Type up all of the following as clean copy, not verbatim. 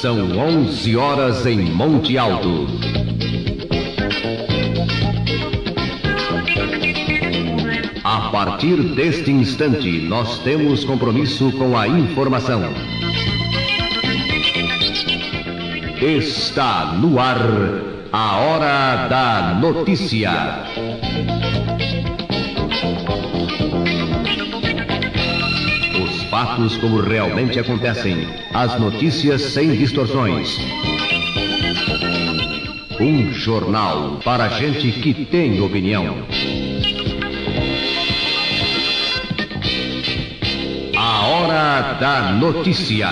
São 11 horas em Monte Alto. A partir deste instante, nós temos compromisso com a informação. Está no ar a Hora da Notícia. Os fatos como realmente acontecem, as notícias sem distorções. Um jornal para gente que tem opinião. A Hora da Notícia.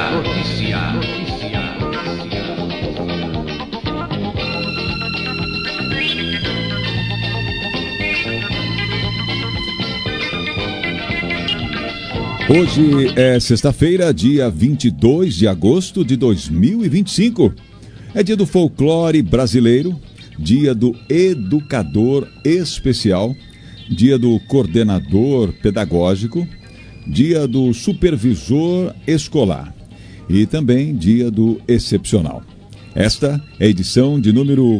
Hoje é sexta-feira, dia 22 de agosto de 2025. É dia do folclore brasileiro, dia do educador especial, dia do coordenador pedagógico, dia do supervisor escolar e também dia do excepcional. Esta é a edição de número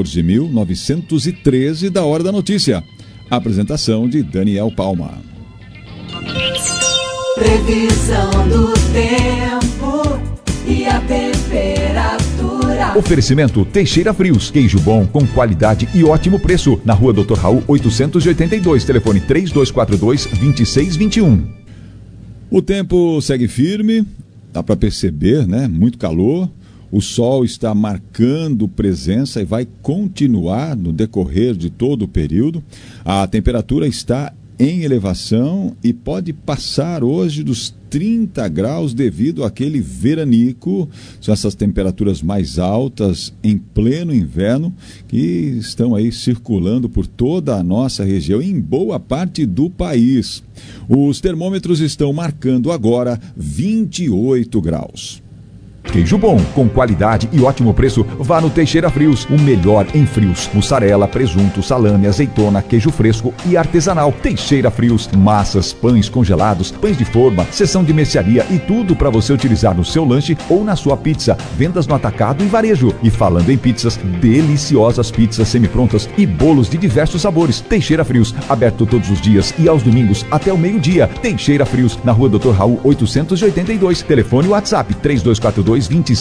14.913 da Hora da Notícia. Apresentação de Daniel Palma. Previsão do tempo e a temperatura. Oferecimento Teixeira Frios, queijo bom com qualidade e ótimo preço. Na rua Dr. Raul 882, telefone 3242-2621. O tempo segue firme, dá para perceber, né? Muito calor. O sol está marcando presença e vai continuar no decorrer de todo o período. A temperatura está em elevação e pode passar hoje dos 30 graus devido àquele veranico. São essas temperaturas mais altas em pleno inverno que estão aí circulando por toda a nossa região e em boa parte do país. Os termômetros estão marcando agora 28 graus. Queijo bom, com qualidade e ótimo preço, vá no Teixeira Frios, o melhor em frios. Mussarela, presunto, salame, azeitona, queijo fresco e artesanal. Teixeira Frios, massas, pães congelados, pães de forma, seção de mercearia e tudo para você utilizar no seu lanche ou na sua pizza. Vendas no atacado e varejo. E falando em pizzas, deliciosas pizzas semi-prontas e bolos de diversos sabores. Teixeira Frios, aberto todos os dias e aos domingos até o meio-dia. Teixeira Frios, na rua Dr. Raul 882, telefone WhatsApp 3242-2621.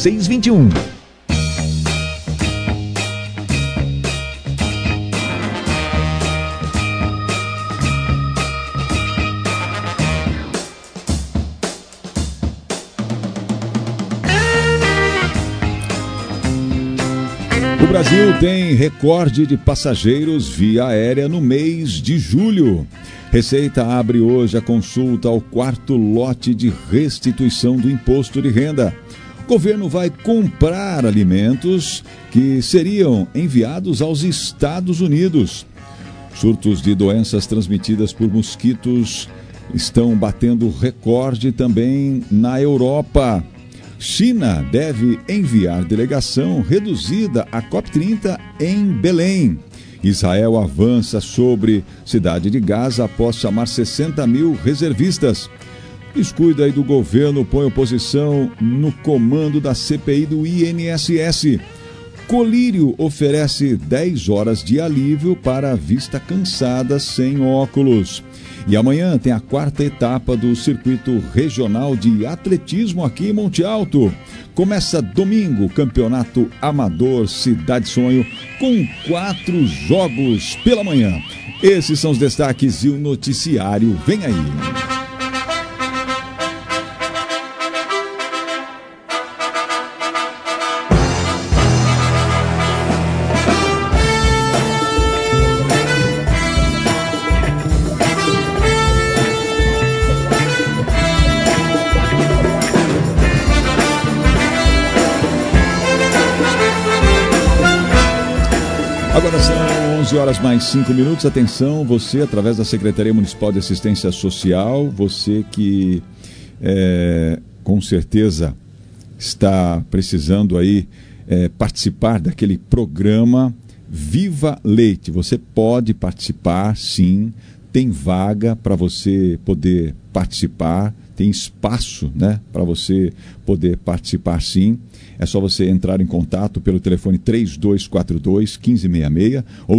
O Brasil tem recorde de passageiros via aérea no mês de julho. Receita abre hoje a consulta ao quarto lote de restituição do imposto de renda. O governo vai comprar alimentos que seriam enviados aos Estados Unidos. Surtos de doenças transmitidas por mosquitos estão batendo recorde também na Europa. China deve enviar delegação reduzida à COP30 em Belém. Israel avança sobre cidade de Gaza após chamar 60 mil reservistas. Descuida aí do governo, põe oposição no comando da CPI do INSS. Colírio oferece 10 horas de alívio para a vista cansada sem óculos. E amanhã tem a quarta etapa do Circuito Regional de Atletismo aqui em Monte Alto. Começa domingo o Campeonato Amador Cidade Sonho com 4 jogos pela manhã. Esses são os destaques e o noticiário vem aí. Agora são 11 horas mais 5 minutos. Atenção, você, através da Secretaria Municipal de Assistência Social, você que com certeza está precisando aí participar daquele programa Viva Leite. Você pode participar, sim, tem vaga para você poder participar. tem espaço, né, para você poder participar sim. É só você entrar em contato pelo telefone 3242-1566 ou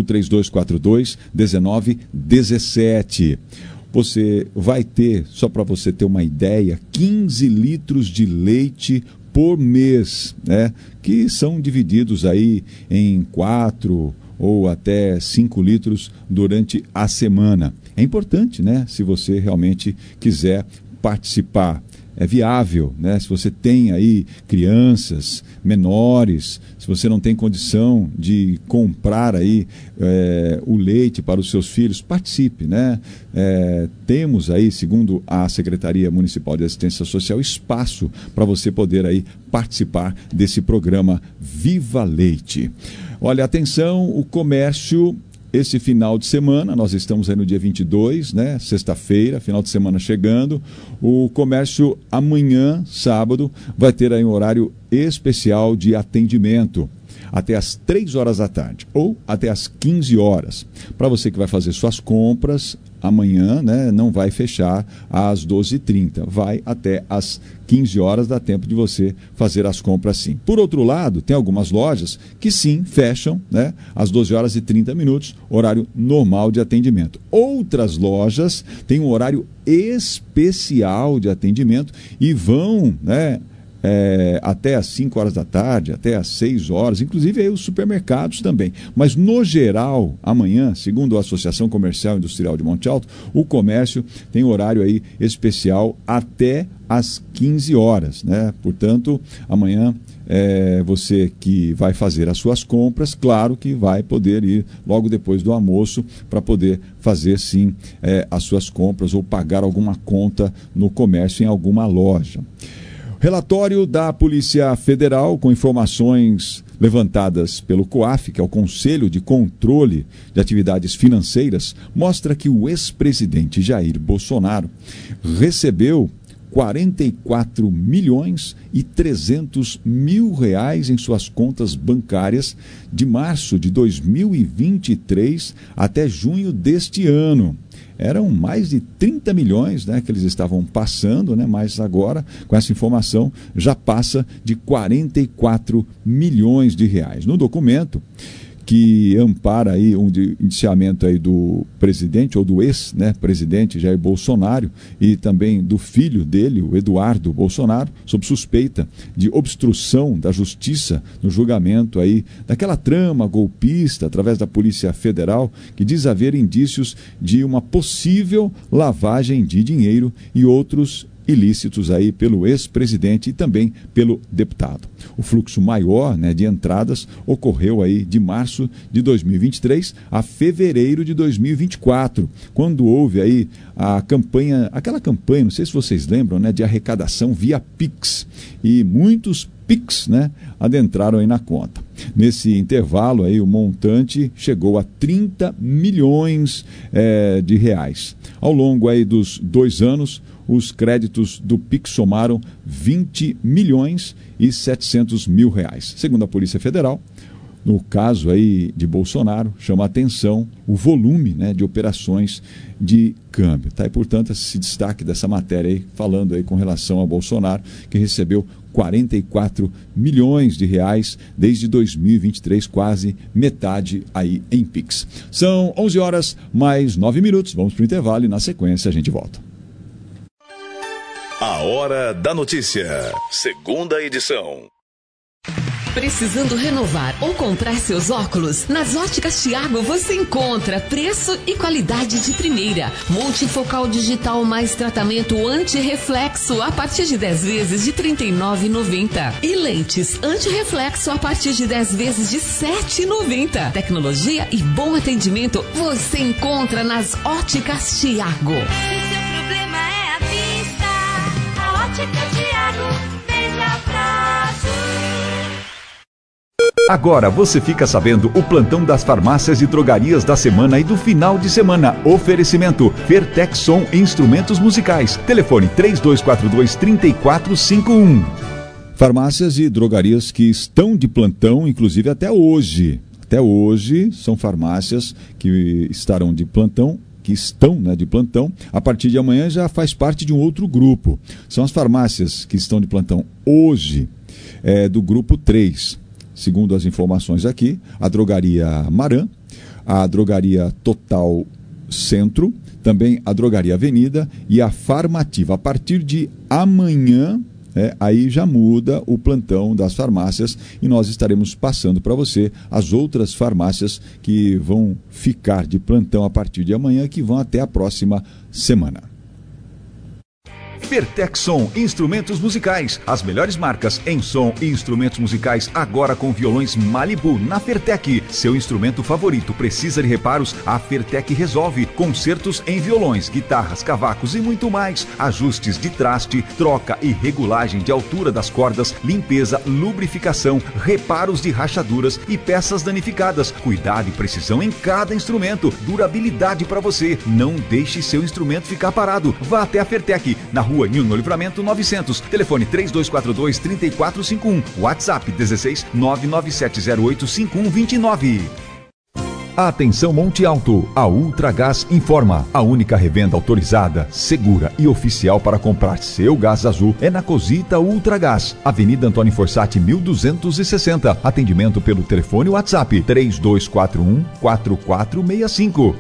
3242-1917. Você vai ter, só para você ter uma ideia, 15 litros de leite por mês, né, que são divididos aí em 4 ou até 5 litros durante a semana. É importante, né, se você realmente quiser participar. É viável, né? Se você tem aí crianças menores, se você não tem condição de comprar aí o leite para os seus filhos, participe, né? Temos aí, segundo a Secretaria Municipal de Assistência Social, espaço para você poder aí participar desse programa Viva Leite. Olha, atenção, o comércio... Esse final de semana, nós estamos aí no dia 22, né? Sexta-feira, final de semana chegando. O comércio amanhã, sábado, vai ter aí um horário especial de atendimento. Até às 3 horas da tarde ou até às 15 horas. Para você que vai fazer suas compras amanhã, né, não vai fechar às 12h30, vai até às 15 horas, dá tempo de você fazer as compras sim. Por outro lado, tem algumas lojas que sim, fecham, né, às 12h30, horário normal de atendimento. Outras lojas têm um horário especial de atendimento e vão, né, até às 5 horas da tarde, até às 6 horas, inclusive aí os supermercados também. Mas, no geral, amanhã, segundo a Associação Comercial e Industrial de Monte Alto, o comércio tem horário aí especial até às 15 horas, né? Portanto, amanhã, você que vai fazer as suas compras, claro que vai poder ir logo depois do almoço para poder fazer, sim, as suas compras ou pagar alguma conta no comércio em alguma loja. Relatório da Polícia Federal com informações levantadas pelo COAF, que é o Conselho de Controle de Atividades Financeiras, mostra que o ex-presidente Jair Bolsonaro recebeu 44.300.000 reais em suas contas bancárias de março de 2023 até junho deste ano. Eram mais de 30 milhões, né, que eles estavam passando, né, mas agora, com essa informação, já passa de 44 milhões de reais. No documento que ampara aí um indiciamento aí do presidente ou do ex-presidente Jair Bolsonaro e também do filho dele, o Eduardo Bolsonaro, sob suspeita de obstrução da justiça no julgamento aí daquela trama golpista através da Polícia Federal que diz haver indícios de uma possível lavagem de dinheiro e outros ilícitos aí pelo ex-presidente e também pelo deputado. O fluxo maior, né, de entradas ocorreu aí de março de 2023 a fevereiro de 2024, quando houve aí aquela campanha, não sei se vocês lembram, né, de arrecadação via Pix, e muitos Pix, né, adentraram aí na conta. Nesse intervalo aí o montante chegou a 30 milhões de reais. Ao longo aí dos 2 anos, os créditos do Pix somaram 20.700.000 reais. Segundo a Polícia Federal, no caso aí de Bolsonaro, chama a atenção o volume, né, de operações de câmbio. Tá? E, portanto, esse destaque dessa matéria aí, falando aí com relação a Bolsonaro, que recebeu 44 milhões de reais desde 2023, quase metade aí em Pix. São 11 horas mais 9 minutos. Vamos para o intervalo e na sequência a gente volta. A Hora da Notícia, segunda edição. Precisando renovar ou comprar seus óculos? Nas Óticas Thiago você encontra preço e qualidade de primeira. Multifocal digital mais tratamento anti-reflexo a partir de 10 vezes de R$ 39,90. E lentes anti-reflexo a partir de 10 vezes de R$ 7,90. Tecnologia e bom atendimento você encontra nas Óticas Thiago. Agora você fica sabendo o plantão das farmácias e drogarias da semana e do final de semana. Oferecimento Vertexson Instrumentos Musicais. Telefone 3242-3451. Farmácias e drogarias que estão de plantão, inclusive até hoje. Até hoje são farmácias que estarão de plantão que estão, né, de plantão, a partir de amanhã já faz parte de um outro grupo. São as farmácias que estão de plantão hoje, do grupo 3. Segundo as informações aqui, a drogaria Maran, a drogaria Total Centro, também a drogaria Avenida e a Farmativa. A partir de amanhã, aí já muda o plantão das farmácias e nós estaremos passando para você as outras farmácias que vão ficar de plantão a partir de amanhã, que vão até a próxima semana. Pertexson Instrumentos Musicais. As melhores marcas em som e instrumentos musicais agora com violões Malibu na Fertec. Seu instrumento favorito precisa de reparos? A Fertec resolve. Concertos em violões, guitarras, cavacos e muito mais. Ajustes de traste, troca e regulagem de altura das cordas, limpeza, lubrificação, reparos de rachaduras e peças danificadas. Cuidado e precisão em cada instrumento. Durabilidade para você. Não deixe seu instrumento ficar parado. Vá até a Fertec, na Rua Nilno Livramento 900, telefone 3242-3451, WhatsApp 16 997085129. Atenção Monte Alto, a Ultragás informa, a única revenda autorizada, segura e oficial para comprar seu gás azul é na Cosita Ultragás, Avenida Antônio Fossati 1260, atendimento pelo telefone WhatsApp 3241-4465,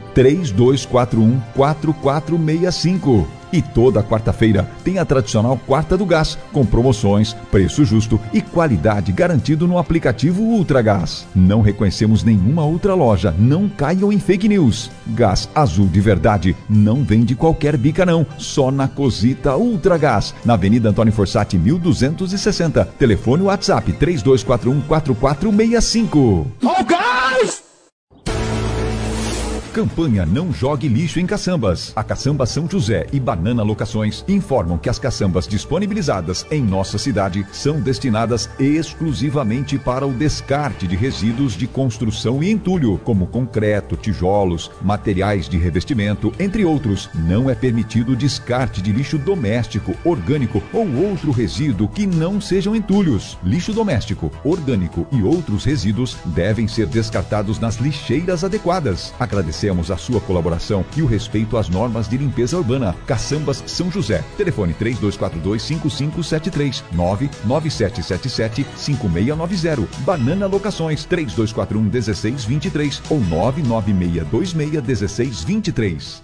3241-4465. E toda quarta-feira tem a tradicional Quarta do Gás, com promoções, preço justo e qualidade garantido no aplicativo Ultragás. Não reconhecemos nenhuma outra loja, não caiam em fake news. Gás azul de verdade não vem de qualquer bica não, só na Cosita Ultragás, na Avenida Antônio Fossati 1260, telefone WhatsApp 3241-4465. Ó o gás! Campanha Não Jogue Lixo em Caçambas. A Caçamba São José e Banana Locações informam que as caçambas disponibilizadas em nossa cidade são destinadas exclusivamente para o descarte de resíduos de construção e entulho, como concreto, tijolos, materiais de revestimento, entre outros. Não é permitido o descarte de lixo doméstico, orgânico ou outro resíduo que não sejam entulhos. Lixo doméstico, orgânico e outros resíduos devem ser descartados nas lixeiras adequadas. Agradecemos a sua colaboração e o respeito às normas de limpeza urbana. Caçambas São José. Telefone 3242-5573, 99777-5690. Banana Locações 3241-1623 ou 99626-1623.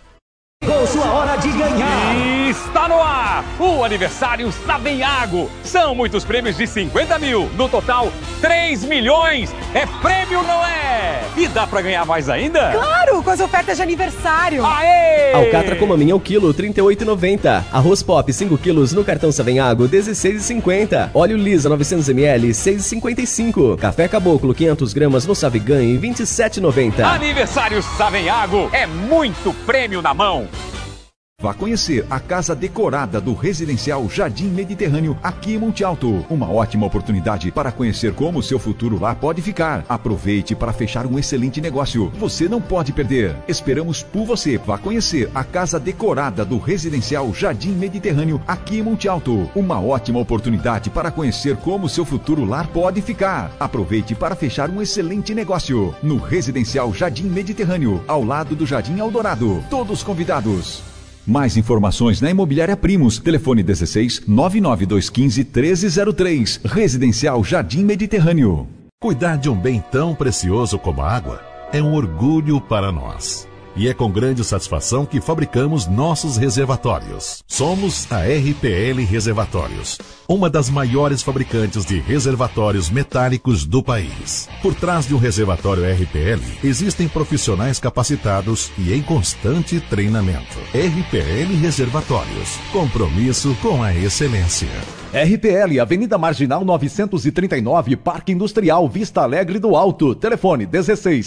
Com sua hora de ganhar! Está no ar o aniversário Savenhago. São muitos prêmios de 50 mil. No total, 3 milhões. É prêmio, não é? E dá pra ganhar mais ainda? Claro, com as ofertas de aniversário. Aê! Alcatra com maminha 1 kg, R$ 38,90. Arroz Pop 5 quilos no cartão Savenhago, R$ 16,50. Óleo Lisa 900 ml, R$ 6,55. Café Caboclo 500 gramas no Saviganhe, R$ 27,90. Aniversário Savenhago. É muito prêmio na mão. Vá conhecer a casa decorada do Residencial Jardim Mediterrâneo aqui em Monte Alto. Uma ótima oportunidade para conhecer como o seu futuro lá pode ficar. Aproveite para fechar um excelente negócio. Você não pode perder. Esperamos por você. Vá conhecer a casa decorada do Residencial Jardim Mediterrâneo aqui em Monte Alto. Uma ótima oportunidade para conhecer como o seu futuro lar pode ficar. Aproveite para fechar um excelente negócio. No Residencial Jardim Mediterrâneo, ao lado do Jardim Eldorado. Todos convidados. Mais informações na Imobiliária Primos. Telefone 16 99215 1303. Residencial Jardim Mediterrâneo. Cuidar de um bem tão precioso como a água é um orgulho para nós. E é com grande satisfação que fabricamos nossos reservatórios. Somos a RPL Reservatórios, uma das maiores fabricantes de reservatórios metálicos do país. Por trás de um reservatório RPL, existem profissionais capacitados e em constante treinamento. RPL Reservatórios, compromisso com a excelência. RPL, Avenida Marginal 939, Parque Industrial Vista Alegre do Alto. Telefone 16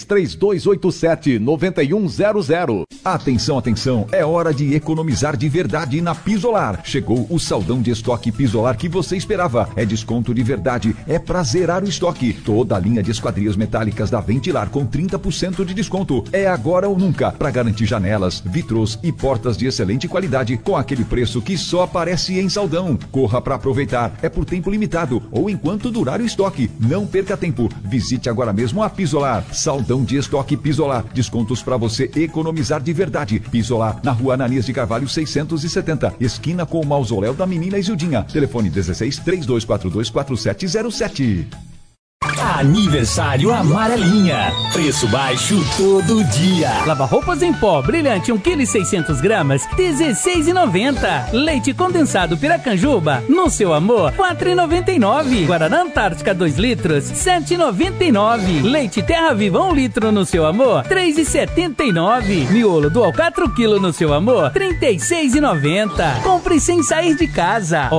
3287 9100. Atenção, atenção, é hora de economizar de verdade na Pisolar. Chegou o saldão de estoque Pisolar que você esperava. É desconto de verdade, é pra zerar o estoque. Toda a linha de esquadrias metálicas da Ventilar com 30% de desconto. É agora ou nunca, pra garantir janelas, vitrôs e portas de excelente qualidade com aquele preço que só aparece em saldão. Corra pra aproveitar aproveitar. É por tempo limitado ou enquanto durar o estoque. Não perca tempo. Visite agora mesmo a Pisolar. Saldão de estoque Pisolar. Descontos para você economizar de verdade. Pisolar, na rua Ananias de Carvalho 670, esquina com o mausoléu da menina Isildinha. Telefone 16 3242 4707. Aniversário Amarelinha. Preço baixo todo dia. Lava-roupas em pó brilhante 1,6 kg, R$16,90. Leite condensado Piracanjuba, no seu amor, R$4,99. Guaraná Antártica 2 litros, R$7,99. Leite Terra Viva 1 litro no seu amor, R$3,79. Miolo do Alcatra quilo no seu amor, R$36,90. Compre sem sair de casa.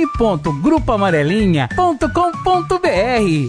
online.grupoamarelinha.com.br.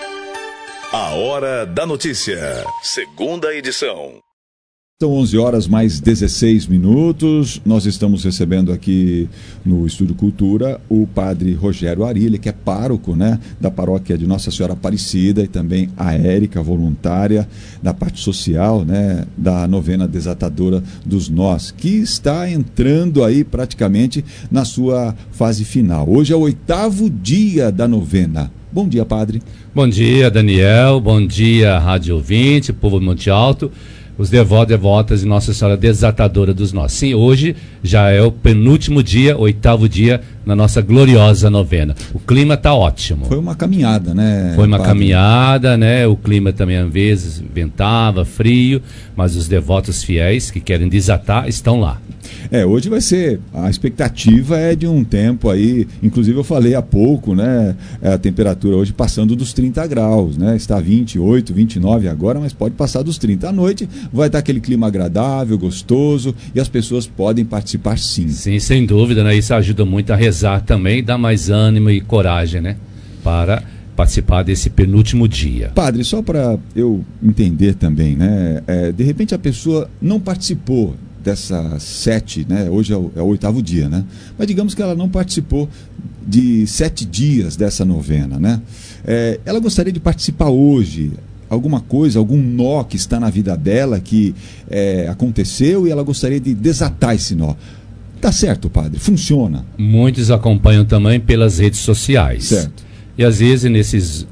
A Hora da Notícia, segunda edição. São 11 horas mais 16 minutos. Nós estamos recebendo aqui no Estúdio Cultura o padre Rogério Ari, ele que é pároco, né, da paróquia de Nossa Senhora Aparecida, e também a Érica, voluntária da parte social, né, da novena Desatadora dos Nós, que está entrando aí praticamente na sua fase final. Hoje é o 8º dia da novena. Bom dia, padre. Bom dia, Daniel. Bom dia, rádio ouvinte, povo do Monte Alto, os devotos e devotas de Nossa Senhora Desatadora dos Nós. Sim, hoje já é o penúltimo dia, 8º dia, na nossa gloriosa novena. O clima está ótimo. Foi uma caminhada, né? Foi uma caminhada, né? O clima também, às vezes, ventava, frio, mas os devotos fiéis que querem desatar estão lá. Hoje vai ser, a expectativa é de um tempo aí, inclusive eu falei há pouco, né, a temperatura hoje passando dos 30 graus, né, está 28, 29 agora, mas pode passar dos 30. À noite vai estar aquele clima agradável, gostoso, e as pessoas podem participar sim. Sim, sem dúvida, né, isso ajuda muito a rezar também, dá mais ânimo e coragem, né, para participar desse penúltimo dia. Padre, só para eu entender também, né, de repente a pessoa não participou dessas 7, né? Hoje é o 8º dia, né? Mas digamos que ela não participou de 7 dias dessa novena, né? Ela gostaria de participar hoje. Alguma coisa, algum nó que está na vida dela que aconteceu e ela gostaria de desatar esse nó. Tá certo, padre? Funciona. Muitos acompanham também pelas redes sociais. Certo. E às vezes nesses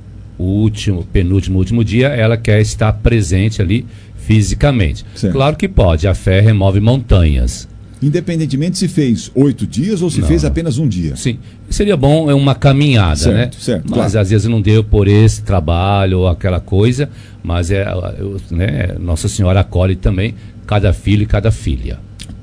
penúltimo dia, ela quer estar presente ali fisicamente. Certo. Claro que pode, a fé remove montanhas. Independentemente se fez 8 dias ou se fez apenas um dia. Sim, seria bom uma caminhada, certo, né? Certo, mas claro. Às vezes não deu por esse trabalho ou aquela coisa, mas Nossa Senhora acolhe também cada filho e cada filha.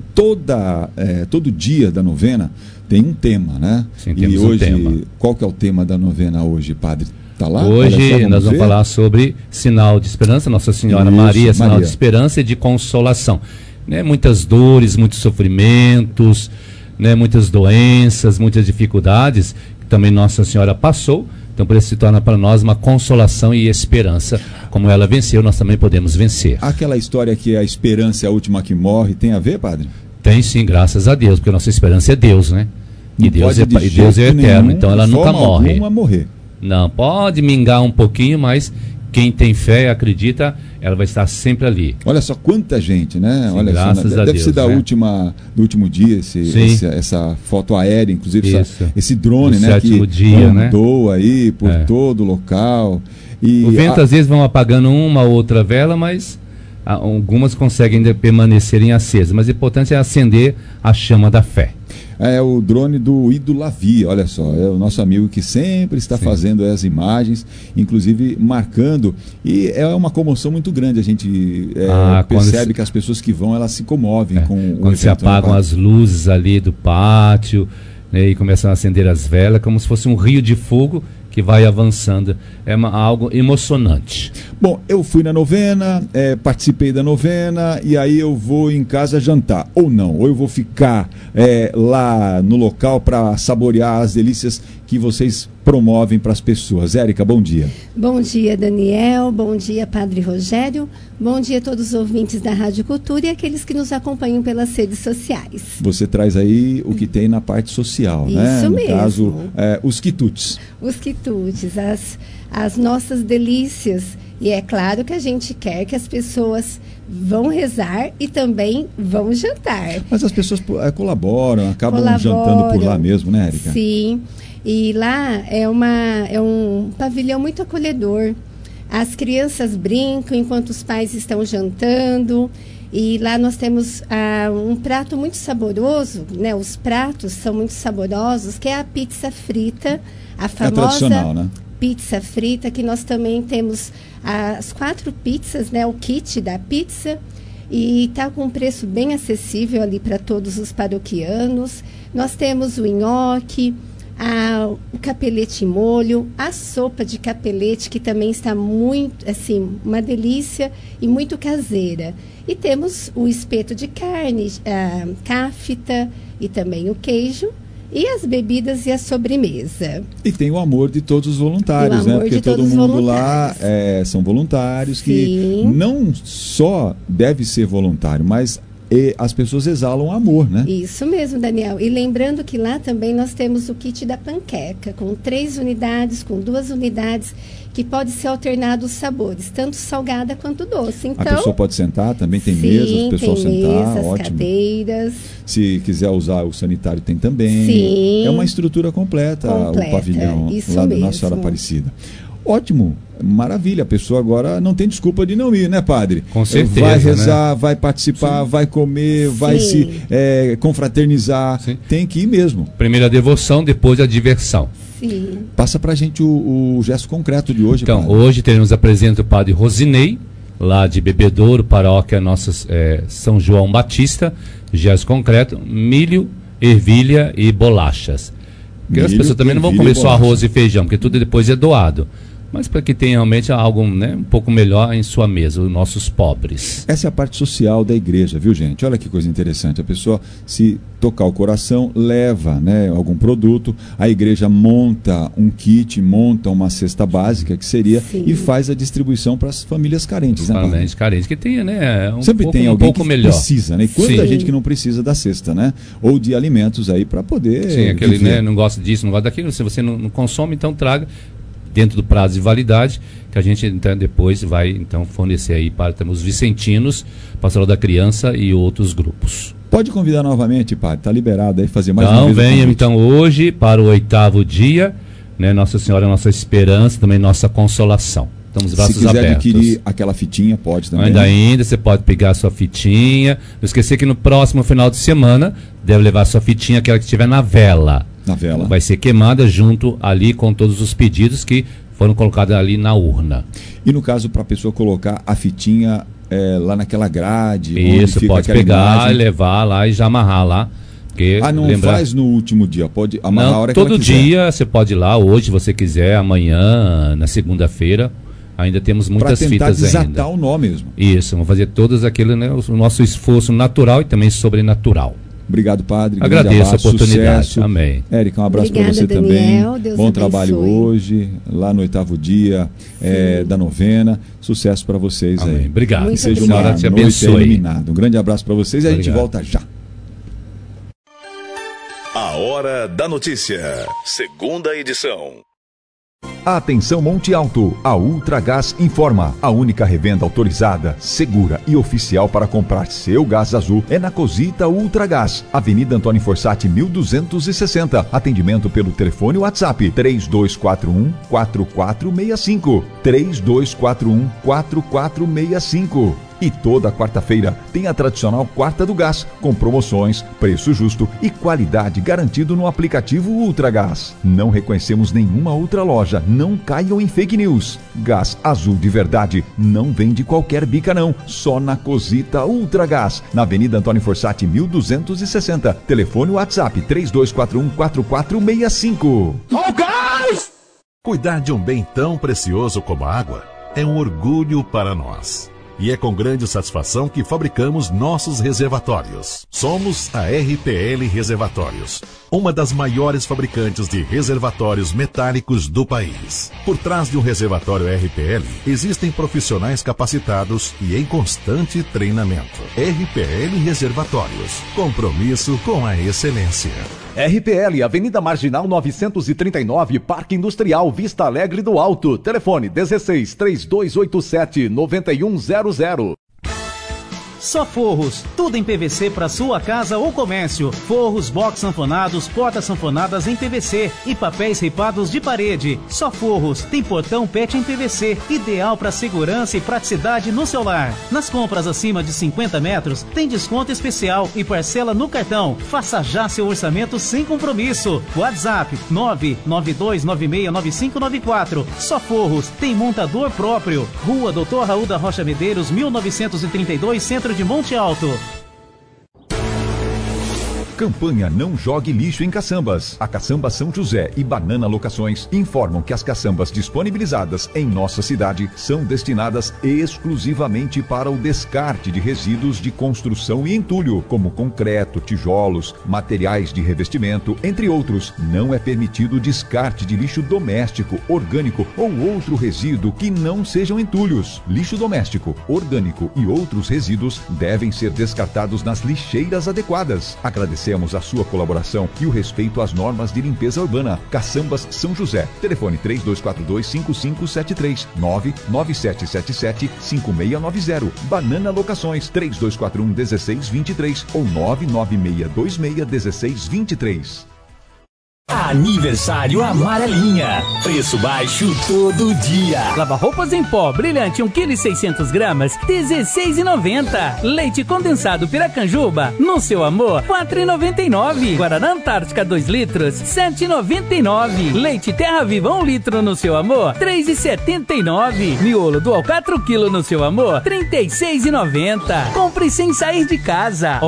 Todo dia da novena tem um tema, né? Sim, e hoje, um tema. Qual que é o tema da novena hoje, padre? Tá lá? Hoje nós vamos falar sobre sinal de esperança, Nossa Senhora Maria, sinal de esperança e de consolação. Né? Muitas dores, muitos sofrimentos, né? Muitas doenças, muitas dificuldades, que também Nossa Senhora passou. Então, por isso se torna para nós uma consolação e esperança. Como ela venceu, nós também podemos vencer. Aquela história que a esperança é a última que morre, tem a ver, padre? Tem sim, graças a Deus, porque a nossa esperança é Deus, né? E Deus é eterno, então ela nunca morre. Morrer. Não, pode mingar um pouquinho, mas quem tem fé e acredita, ela vai estar sempre ali. Olha só quanta gente, né? Sim, olha graças só, a deve Deus, ser do último dia essa foto aérea, inclusive esse drone, do né? Que dia, andou aí por todo o local. E o vento às vezes vão apagando uma ou outra vela, mas algumas conseguem ainda permanecerem acesas. Mas o importante é acender a chama da fé. É o drone do Ido Lavi, olha só, é o nosso amigo que sempre está fazendo as imagens, inclusive marcando, e é uma comoção muito grande, a gente percebe que as pessoas que vão, elas se comovem com o evento. Quando se apagam as luzes ali do pátio, né, e começam a acender as velas, como se fosse um rio de fogo que vai avançando, algo emocionante. Bom, eu fui na novena, participei da novena, e aí eu vou em casa jantar, ou não, ou eu vou ficar lá no local para saborear as delícias que vocês promovem para as pessoas. Érica, bom dia. Bom dia, Daniel, bom dia, Padre Rogério, bom dia a todos os ouvintes da Rádio Cultura e aqueles que nos acompanham pelas redes sociais. Você traz aí o que tem na parte social, né? Isso mesmo. No caso, os quitutes. Os quitutes, as nossas delícias. E é claro que a gente quer que as pessoas vão rezar e também vão jantar. Mas as pessoas colaboram, acabam jantando por lá mesmo, né, Érica? Sim. E lá é um pavilhão muito acolhedor. As crianças brincam enquanto os pais estão jantando. E lá nós temos um prato muito saboroso, né? Os pratos são muito saborosos, que é a pizza frita, a famosa né? Pizza frita, que nós também temos as 4 pizzas, né? O kit da pizza, e está com um preço bem acessível ali para todos os paroquianos. Nós temos o nhoque, o capelete em molho, a sopa de capelete, que também está muito, assim, uma delícia e muito caseira. E temos o espeto de carne, a cáfita e também o queijo, e as bebidas e a sobremesa. E tem o amor de todos os voluntários, né? Porque todo mundo lá são voluntários. Sim. Que não só deve ser voluntário, mas as pessoas exalam amor, né? Isso mesmo, Daniel. E lembrando que lá também nós temos o kit da panqueca, com 3 unidades, com 2 unidades, que pode ser alternado os sabores, tanto salgada quanto doce. Então, a pessoa pode sentar, também tem mesas, o pessoal sentar, mesas, ótimo. Cadeiras. Se quiser usar o sanitário, tem também. Sim. É uma estrutura completa. O pavilhão lá da Nossa Senhora Aparecida. Ótimo, maravilha. A pessoa agora não tem desculpa de não ir, né, padre? Com certeza. Vai rezar, né? Vai participar, Sim. vai comer, vai se confraternizar. Sim. Tem que ir mesmo. Primeiro a devoção, depois a diversão. Sim. Passa pra gente o gesto concreto de hoje. Então, padre. Hoje teremos apresenta o padre Rosinei, lá de Bebedouro, paróquia São João Batista. Gesto concreto: milho, ervilha e bolachas. Porque as pessoas também não vão comer só arroz e feijão, porque tudo depois é doado. Mas para que tenha realmente algo, né, um pouco melhor em sua mesa, os nossos pobres. Essa é a parte social da igreja, viu, gente? Olha que coisa interessante. A pessoa, se tocar o coração, leva, né, algum produto, a igreja monta um kit, monta uma cesta básica, que seria, Sim. e faz a distribuição para as famílias carentes, né, famílias carentes, que tenha, né, sempre pouco, tem alguém pouco que melhor. Precisa, né? E quanta gente que não precisa da cesta, né? Ou de alimentos aí para poder... Sim, aquele, né, não gosta disso, não gosta daquilo. Se você não consome, então traga dentro do prazo de validade, que a gente então, depois vai então fornecer aí para os vicentinos, Pastoral da Criança e outros grupos. Pode convidar novamente, padre, está liberado aí fazer mais uma vez. Então venha então hoje para o 8º dia, né, Nossa Senhora é nossa esperança, também nossa consolação. Estamos braços abertos. Se quiser adquirir aquela fitinha, pode também. Ainda você pode pegar a sua fitinha. Não esquecer que no próximo final de semana deve levar a sua fitinha, aquela que estiver na vela. Na vela. Vai ser queimada junto ali com todos os pedidos que foram colocados ali na urna. E no caso, para a pessoa colocar a fitinha lá naquela grade, isso, onde fica pode pegar imagem, levar lá e já amarrar lá. Porque, faz no último dia, pode amarrar a hora que ela quiser. Todo dia você pode ir lá, hoje se você quiser, amanhã, na segunda-feira. Ainda temos muitas fitas ainda. Para tentar desatar o nó mesmo. Isso, vamos fazer todas aquilo, né, o nosso esforço natural e também sobrenatural. Obrigado, padre. Agradeço a oportunidade. Sucesso. Amém. Érica, um abraço para você Daniel, também. Deus Bom abençoe. Trabalho hoje, lá no 8º dia da novena. Sucesso para vocês. Amém. Aí. Obrigado. Que seja uma noite iluminada. Um grande abraço para vocês e a gente volta já. A Hora da Notícia. Segunda edição. Atenção Monte Alto, a Ultragás informa. A única revenda autorizada, segura e oficial para comprar seu gás azul é na Cosita Ultragás, Avenida Antônio Fossati 1260. Atendimento pelo telefone WhatsApp 3241-4465. 3241-4465. E toda quarta-feira tem a tradicional Quarta do Gás, com promoções, preço justo e qualidade garantido no aplicativo Ultragás. Não reconhecemos nenhuma outra loja, não caiam em fake news. Gás azul de verdade não vem de qualquer bica não, só na Cosita Ultragás, na Avenida Antônio Fossati 1260. Telefone WhatsApp 3241-4465. Oh, gás! Cuidar de um bem tão precioso como a água é um orgulho para nós. E é com grande satisfação que fabricamos nossos reservatórios. Somos a RPL Reservatórios, uma das maiores fabricantes de reservatórios metálicos do país. Por trás de um reservatório RPL, existem profissionais capacitados e em constante treinamento. RPL Reservatórios, compromisso com a excelência. RPL, Avenida Marginal 939, Parque Industrial Vista Alegre do Alto. Telefone 16 3287 9100. Só Forros, tudo em PVC para sua casa ou comércio. Forros, box sanfonados, portas sanfonadas em PVC e papéis ripados de parede. Só Forros, tem portão PET em PVC, ideal para segurança e praticidade no seu lar. Nas compras acima de 50 metros, tem desconto especial e parcela no cartão. Faça já seu orçamento sem compromisso. WhatsApp 992969594. Só Forros, tem montador próprio. Rua Doutor Raul da Rocha Medeiros, 1932, Centro de Monte Alto. Campanha Não Jogue Lixo em Caçambas. A Caçamba São José e Banana Locações informam que as caçambas disponibilizadas em nossa cidade são destinadas exclusivamente para o descarte de resíduos de construção e entulho, como concreto, tijolos, materiais de revestimento, entre outros. Não é permitido o descarte de lixo doméstico, orgânico ou outro resíduo que não sejam entulhos. Lixo doméstico, orgânico e outros resíduos devem ser descartados nas lixeiras adequadas. Agradecemos a sua colaboração e o respeito às normas de limpeza urbana. Caçambas São José. Telefone 3242-5573, 99777-5690. Banana Locações 3241-1623 ou 99626-1623. Aniversário Amarelinha. Preço baixo todo dia. Lava roupas em pó brilhante 1,6 kg, R$16,90. Leite condensado Piracanjuba, no seu amor, R$4,99. Guaraná Antártica 2 litros, R$7,99. Leite Terra Viva 1 litro no seu amor, R$3,79. Miolo do Alcatra quilo no seu amor, R$36,90. Compre sem sair de casa.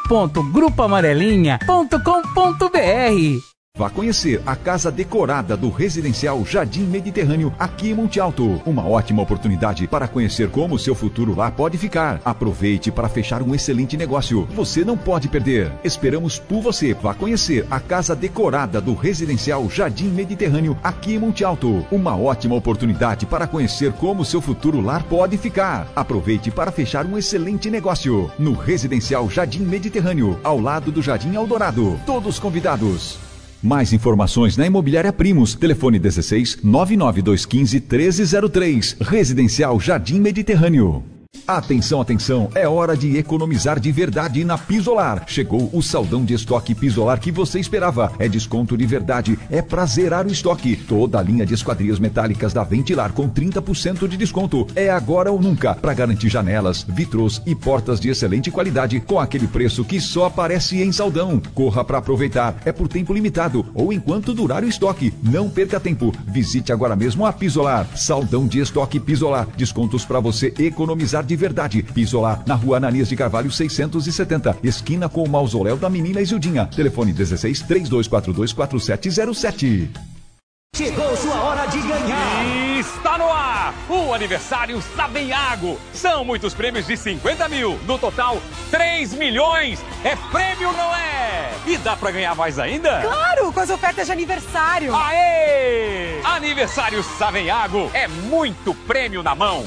online.grupoamarelinha.com.br. Vá conhecer a casa decorada do Residencial Jardim Mediterrâneo aqui em Monte Alto. Uma ótima oportunidade para conhecer como o seu futuro lá pode ficar. Aproveite para fechar um excelente negócio. Você não pode perder. Esperamos por você. Vá conhecer a casa decorada do Residencial Jardim Mediterrâneo aqui em Monte Alto. Uma ótima oportunidade para conhecer como o seu futuro lar pode ficar. Aproveite para fechar um excelente negócio. No Residencial Jardim Mediterrâneo, ao lado do Jardim Eldorado. Todos convidados. Mais informações na Imobiliária Primos. Telefone 16 99215 1303. Residencial Jardim Mediterrâneo. Atenção, atenção, é hora de economizar de verdade na Pisolar. Chegou o saldão de estoque Pisolar que você esperava. É desconto de verdade, é pra zerar o estoque. Toda a linha de esquadrias metálicas da Ventilar com 30% de desconto. É agora ou nunca, para garantir janelas, vitrôs e portas de excelente qualidade com aquele preço que só aparece em saldão. Corra para aproveitar, é por tempo limitado ou enquanto durar o estoque. Não perca tempo, visite agora mesmo a Pisolar. Saldão de estoque Pisolar, descontos para você economizar de verdade. Pisolar, na rua Ananias de Carvalho 670, esquina com o mausoléu da menina Isildinha. Telefone 16 3242 4707. Chegou sua hora de ganhar! Está no ar o aniversário Savenhago. São muitos prêmios de 50 mil. No total, 3 milhões. É prêmio, não é? E dá pra ganhar mais ainda? Claro, com as ofertas de aniversário. Aê! Aniversário Savenhago é muito prêmio na mão.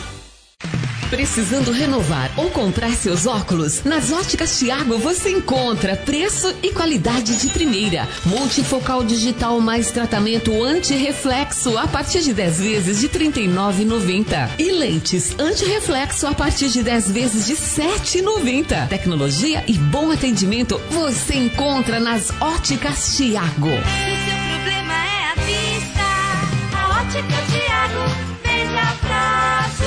Precisando renovar ou comprar seus óculos? Nas Óticas Thiago você encontra preço e qualidade de primeira. Multifocal digital mais tratamento anti-reflexo a partir de 10 vezes de R$ 39,90. E lentes anti-reflexo a partir de 10 vezes de R$ 7,90. Tecnologia e bom atendimento você encontra nas Óticas Thiago. Se seu problema é a vista, a Ótica Thiago veja prazo.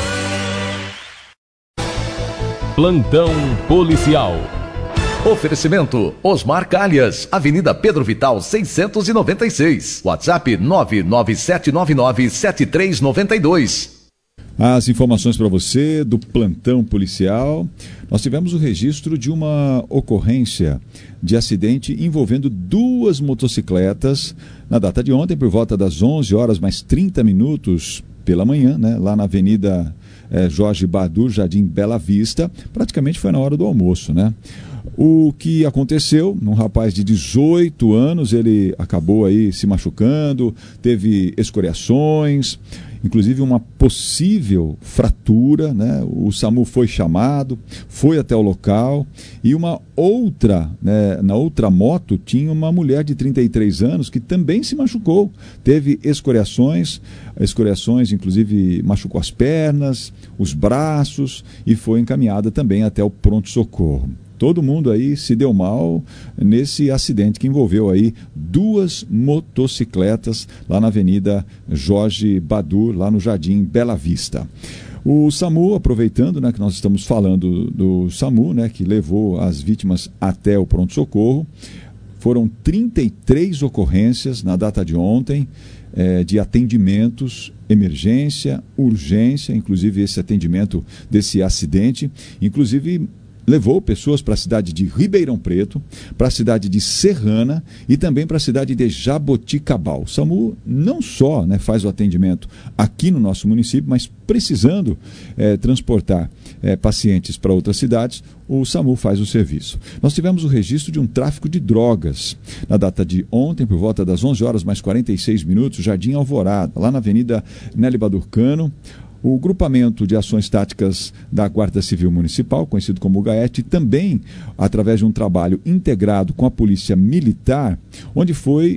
Plantão Policial. Oferecimento Osmar Calhas, Avenida Pedro Vital 696. WhatsApp 997997392. As informações para você do plantão policial. Nós tivemos o registro de uma ocorrência de acidente envolvendo 2 motocicletas na data de ontem, por volta das 11 horas mais 30 minutos pela manhã, né, lá na Avenida Jorge Badu, Jardim Bela Vista. Praticamente foi na hora do almoço, né? O que aconteceu, um rapaz de 18 anos, ele acabou aí se machucando, teve escoriações, inclusive uma possível fratura, né? O SAMU foi chamado, foi até o local, e uma outra, né, na outra moto tinha uma mulher de 33 anos que também se machucou, teve escoriações, inclusive machucou as pernas, os braços, e foi encaminhada também até o pronto-socorro. Todo mundo aí se deu mal nesse acidente que envolveu aí 2 motocicletas lá na Avenida Jorge Badur, lá no Jardim Bela Vista. O SAMU, aproveitando, né, que nós estamos falando do SAMU, né, que levou as vítimas até o pronto-socorro, foram 33 ocorrências na data de ontem, de atendimentos, emergência, urgência, inclusive esse atendimento desse acidente, inclusive levou pessoas para a cidade de Ribeirão Preto, para a cidade de Serrana e também para a cidade de Jaboticabal. O SAMU não só, né, faz o atendimento aqui no nosso município, mas precisando transportar pacientes para outras cidades, o SAMU faz o serviço. Nós tivemos o registro de um tráfico de drogas na data de ontem, por volta das 11 horas mais 46 minutos, Jardim Alvorada, lá na Avenida Nelly Badurcano. O grupamento de ações táticas da Guarda Civil Municipal, conhecido como GAET, também, através de um trabalho integrado com a Polícia Militar, onde foi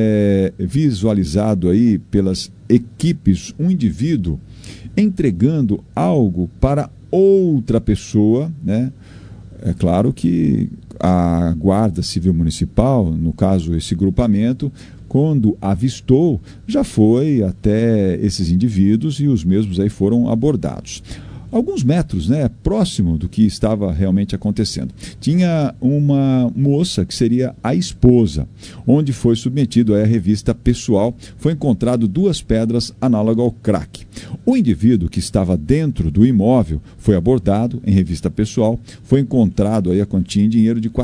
visualizado aí pelas equipes um indivíduo entregando algo para outra pessoa, né? É claro que a Guarda Civil Municipal, no caso esse grupamento, quando avistou, já foi até esses indivíduos e os mesmos aí foram abordados. Alguns metros, né, próximo do que estava realmente acontecendo. Tinha uma moça que seria a esposa, onde foi submetido à revista pessoal, foi encontrado 2 pedras análogas ao crack. O indivíduo que estava dentro do imóvel foi abordado em revista pessoal, foi encontrado aí a quantia em dinheiro de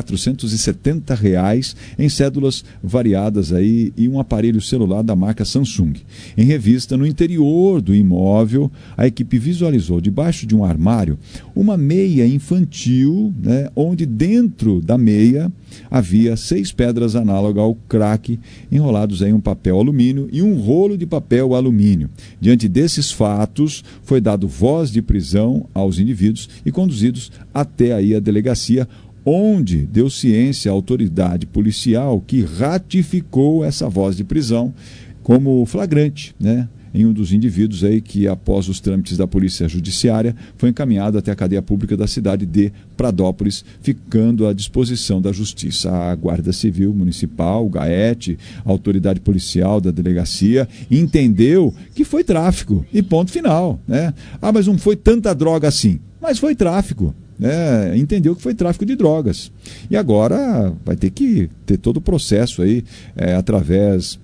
R$470 em cédulas variadas aí e um aparelho celular da marca Samsung. Em revista, no interior do imóvel, a equipe visualizou debaixo de um armário uma meia infantil, né, onde dentro da meia havia 6 pedras análogas ao crack enrolados em um papel alumínio e um rolo de papel alumínio. Diante desses fatos, foi dado voz de prisão aos indivíduos e conduzidos até aí a delegacia, onde deu ciência à autoridade policial que ratificou essa voz de prisão como flagrante, né, em um dos indivíduos aí que, após os trâmites da Polícia Judiciária, foi encaminhado até a cadeia pública da cidade de Pradópolis, ficando à disposição da Justiça. A Guarda Civil Municipal, o GAET, a autoridade policial da delegacia, entendeu que foi tráfico, e ponto final, né? Ah, mas não foi tanta droga assim, mas foi tráfico. Entendeu que foi tráfico de drogas. E agora vai ter que ter todo o processo aí, através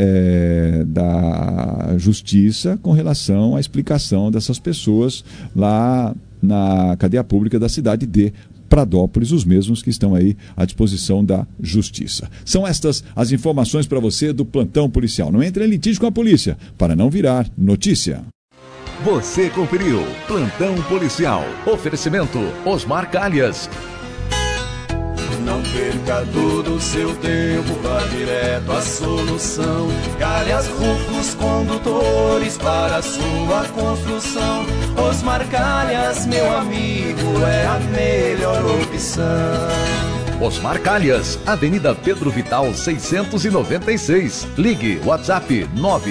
da justiça com relação à explicação dessas pessoas lá na cadeia pública da cidade de Pradópolis, os mesmos que estão aí à disposição da justiça. São estas as informações para você do plantão policial. Não entre em litígio com a polícia para não virar notícia. Você conferiu Plantão Policial. Oferecimento Osmar Calhas. Não perca todo o seu tempo, vá direto à solução. Calhas Rufos Condutores para a sua construção. Osmar Calhas, meu amigo, é a melhor opção. Osmar Calhas, Avenida Pedro Vital 696. Ligue WhatsApp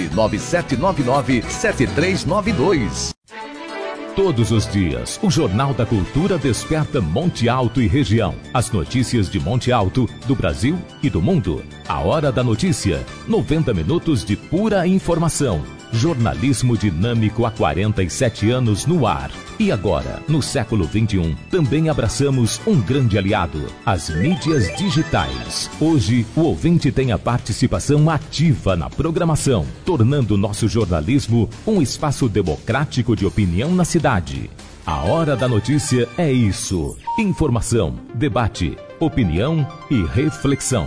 997997392. Todos os dias, o Jornal da Cultura desperta Monte Alto e região. As notícias de Monte Alto, do Brasil e do mundo. A Hora da Notícia, 90 minutos de pura informação. Jornalismo dinâmico há 47 anos no ar. E agora, no século XXI, também abraçamos um grande aliado, as mídias digitais. Hoje, o ouvinte tem a participação ativa na programação, tornando nosso jornalismo um espaço democrático de opinião na cidade. A Hora da Notícia é isso. Informação, debate, opinião e reflexão.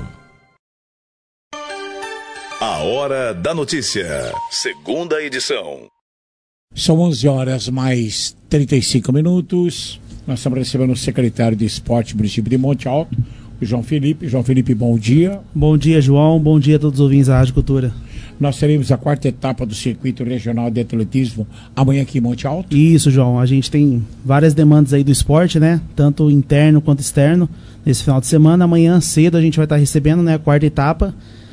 A Hora da Notícia, segunda edição. São 11 horas mais 35 minutos. Nós estamos recebendo o secretário de Esporte do município de Monte Alto, o João Felipe. João Felipe, bom dia. Bom dia, João. Bom dia a todos os ouvintes da Rádio Cultura. Nós teremos a 4ª etapa do Circuito Regional de Atletismo amanhã aqui em Monte Alto. Isso, João. A gente tem várias demandas aí do esporte, né? Tanto interno quanto externo. Nesse final de semana, amanhã cedo a gente vai estar recebendo, né, a 4ª etapa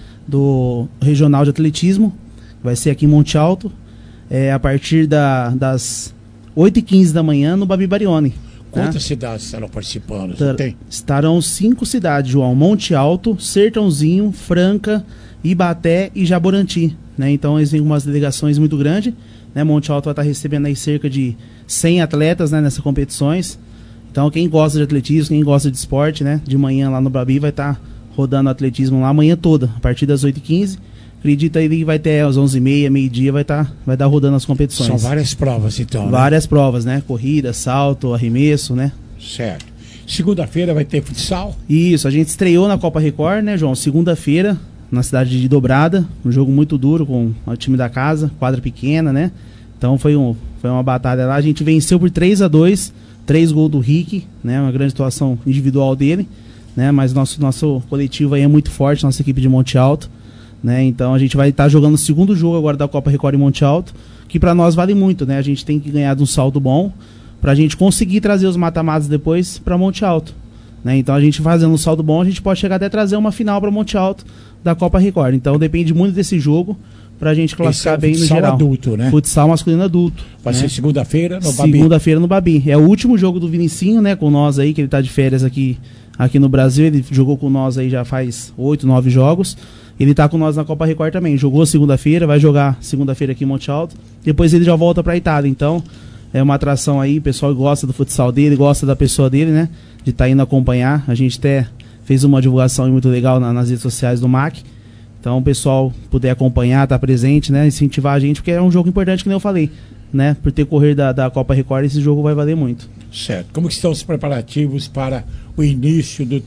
do Regional de Atletismo. Vai ser aqui em Monte Alto, a partir das 8h15 da manhã no Babi Barione. Quantas cidades estarão participando? Estarão 5 cidades, João. Monte Alto, Sertãozinho, Franca, Ibaté e Jaboranti, né? Então eles vêm com umas delegações muito grandes, né? Monte Alto vai estar recebendo aí cerca de 100 atletas, né, nessas competições. Então quem gosta de atletismo, quem gosta de esporte, né, de manhã lá no Babi vai estar rodando atletismo lá amanhã toda, a partir das 8h15. Acredita aí que vai ter às 11h30, meio-dia, vai dar rodando as competições. São várias provas, então, várias provas, né? Corrida, salto, arremesso, né? Certo. Segunda-feira vai ter futsal? Isso, a gente estreou na Copa Record, né, João? Segunda-feira, na cidade de Dobrada, um jogo muito duro com o time da casa, quadra pequena, né? Então foi uma batalha lá, a gente venceu por 3-2, 3 gols do Rick, né? Uma grande atuação individual dele, né? Mas nosso coletivo aí é muito forte, nossa equipe de Monte Alto. Né? Então a gente vai estar jogando o segundo jogo agora da Copa Record em Monte Alto, que para nós vale muito, né? A gente tem que ganhar de um saldo bom para a gente conseguir trazer os mata-matas depois para Monte Alto, né? Então a gente fazendo um saldo bom, a gente pode chegar até trazer uma final para Monte Alto da Copa Record. Então depende muito desse jogo para a gente classificar bem no geral. Adulto, né? Futsal masculino adulto. Vai ser segunda-feira no Babi. Segunda-feira no Babi. É o último jogo do Vinicinho, né? Com nós aí, que ele tá de férias aqui no Brasil. Ele jogou com nós aí já faz 8, 9 jogos. Ele tá com nós na Copa Record também. Jogou segunda-feira, vai jogar segunda-feira aqui em Monte Alto. Depois ele já volta pra Itália. Então, é uma atração aí. O pessoal gosta do futsal dele, gosta da pessoa dele, né? De estar indo acompanhar. A gente até fez uma divulgação muito legal nas redes sociais do MAC. Então, o pessoal puder acompanhar, tá presente, né? Incentivar a gente, porque é um jogo importante, que nem eu falei, né? Por ter correr da Copa Record, esse jogo vai valer muito. Certo. Como que estão os preparativos para o início do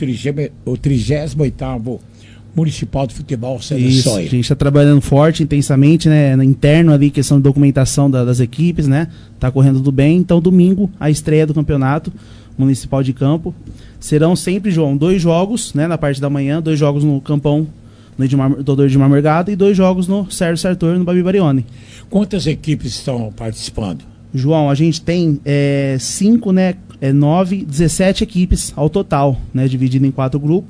38º Municipal de Futebol Isso, a gente está trabalhando forte, intensamente, né? Interno ali, questão de documentação das equipes, né? Tá correndo tudo bem. Então, domingo, a estreia do campeonato municipal de campo. Serão sempre, João, 2 jogos, né? Na parte da manhã, 2 jogos no Campão, no Doutor Edmar Morgado, e 2 jogos no Sérgio Sartor, no Babi Barione. Quantas equipes estão participando? João, a gente tem 5, né? 9, 17 equipes ao total, né? Dividido em 4 grupos.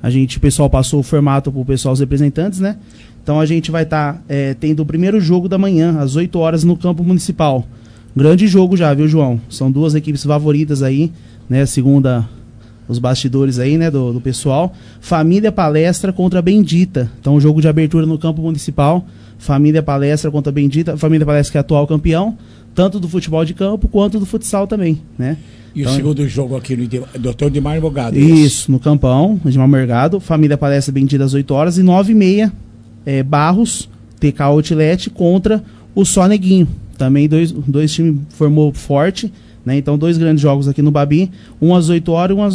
O pessoal passou o formato para o pessoal, os representantes, né? Então a gente vai estar tendo o primeiro jogo da manhã, às 8 horas, no campo municipal. Grande jogo já, viu, João? São 2 equipes favoritas aí, né? Segundo os bastidores aí, né, do pessoal. Família Palestra contra Bendita. Então, jogo de abertura no campo municipal. Família Palestra contra Bendita. Família Palestra que é atual campeão, tanto do futebol de campo quanto do futsal também, né? E então, o segundo jogo aqui no Doutor Edmar Morgado. Isso, no Campão, Edmar Morgado. Família Palestra Bendita às 8 horas. E 9h30, Barros, TK Outlet contra o Só Neguinho. Também dois times formou forte, né? Então 2 grandes jogos aqui no Babi. Um às 8 horas e um às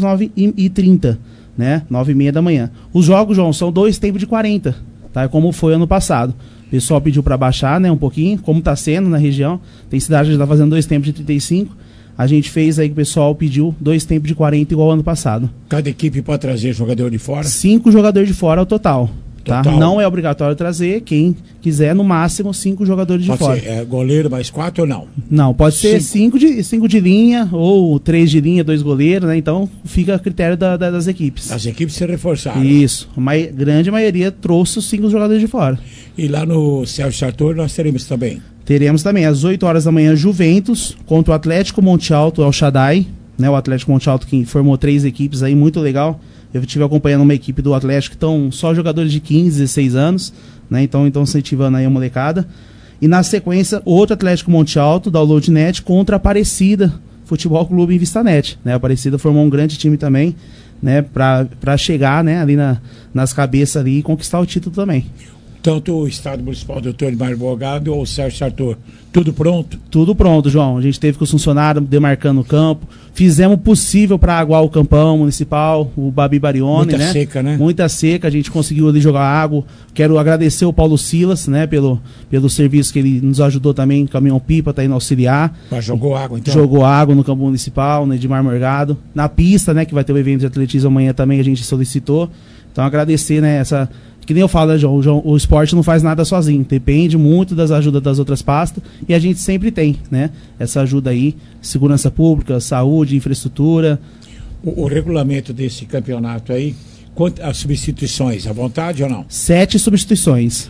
9h30, né? 9h30 da manhã. Os jogos, João, são 2 tempos de 40, tá? Como foi ano passado. O pessoal pediu para baixar, né, um pouquinho, como está sendo na região. Tem cidade que já está fazendo 2 tempos de 35. A gente fez aí que o pessoal pediu 2 tempos de 40 igual ano passado. Cada equipe pode trazer jogador de fora? 5 jogadores de fora ao total. Tá? Não é obrigatório trazer, quem quiser, no máximo 5 jogadores de fora. Pode ser goleiro mais 4 ou não? Não, pode ser 5 de linha ou 3 de linha, 2 goleiros, né? Então fica a critério das equipes. As equipes se reforçaram. Isso, a grande maioria trouxe os 5 jogadores de fora. E lá no Sérgio Sartor nós teremos também? Teremos também, às 8 horas da manhã, Juventus contra o Atlético Monte Alto, El Shaddai, né? O Atlético Monte Alto que formou 3 equipes aí, muito legal. Eu estive acompanhando uma equipe do Atlético que estão só jogadores de 15, 16 anos, né? Então incentivando aí a molecada. E na sequência, outro Atlético Monte Alto, Downloadnet, contra a Aparecida Futebol Clube em Vistanet, né? A Aparecida formou um grande time também, né? Para chegar, né, ali nas cabeças ali e conquistar o título também. Tanto o Estado Municipal, doutor Edmar Advogado, ou o Sérgio Sartor, tudo pronto? Tudo pronto, João. A gente teve com os funcionários demarcando o campo. Fizemos o possível para aguar o campão municipal, o Babi Barione, né? Muita seca, né? Muita seca, a gente conseguiu ali jogar água. Quero agradecer o Paulo Silas, né? Pelo serviço que ele nos ajudou também, caminhão-pipa, tá indo auxiliar. Mas jogou água, então? Jogou água no campo municipal, né? Edmar Morgado. Na pista, né? Que vai ter o evento de atletismo amanhã também, a gente solicitou. Então agradecer, né? Que nem eu falo, né, João? O esporte não faz nada sozinho. Depende muito das ajudas das outras pastas. E a gente sempre tem, né? Essa ajuda aí. Segurança pública, saúde, infraestrutura. O regulamento desse campeonato aí, as substituições, à vontade ou não? 7 substituições.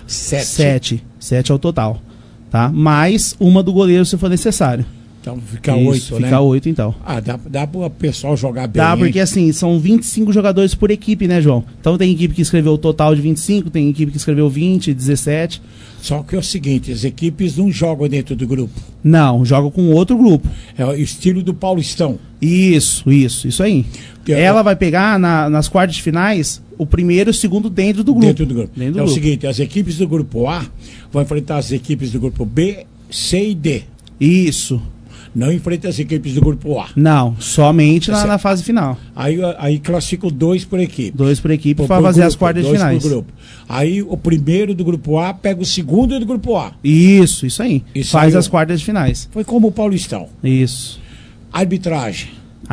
7 ao total. Tá? Mais uma do goleiro se for necessário. Então fica 8, né? Fica 8, então. Dá para o pessoal jogar bem. Dá, porque assim, são 25 jogadores por equipe, né, João? Então tem equipe que escreveu o total de 25, tem equipe que escreveu 20, 17. Só que é o seguinte, as equipes não jogam dentro do grupo. Não, jogam com outro grupo. É o estilo do Paulistão. Isso aí. Ela vai pegar nas quartas de finais o primeiro e o segundo dentro do grupo. Dentro do grupo. O seguinte, as equipes do grupo A vão enfrentar as equipes do grupo B, C e D. Isso. Não enfrenta as equipes do grupo A. Não, somente na fase final. Aí classificam 2 por equipe. 2 por equipe para fazer as quartas de finais. Por grupo. Aí o primeiro do grupo A pega o segundo do grupo A. Isso aí. Faz as quartas de finais. Foi como o Paulistão. Isso. Arbitragem,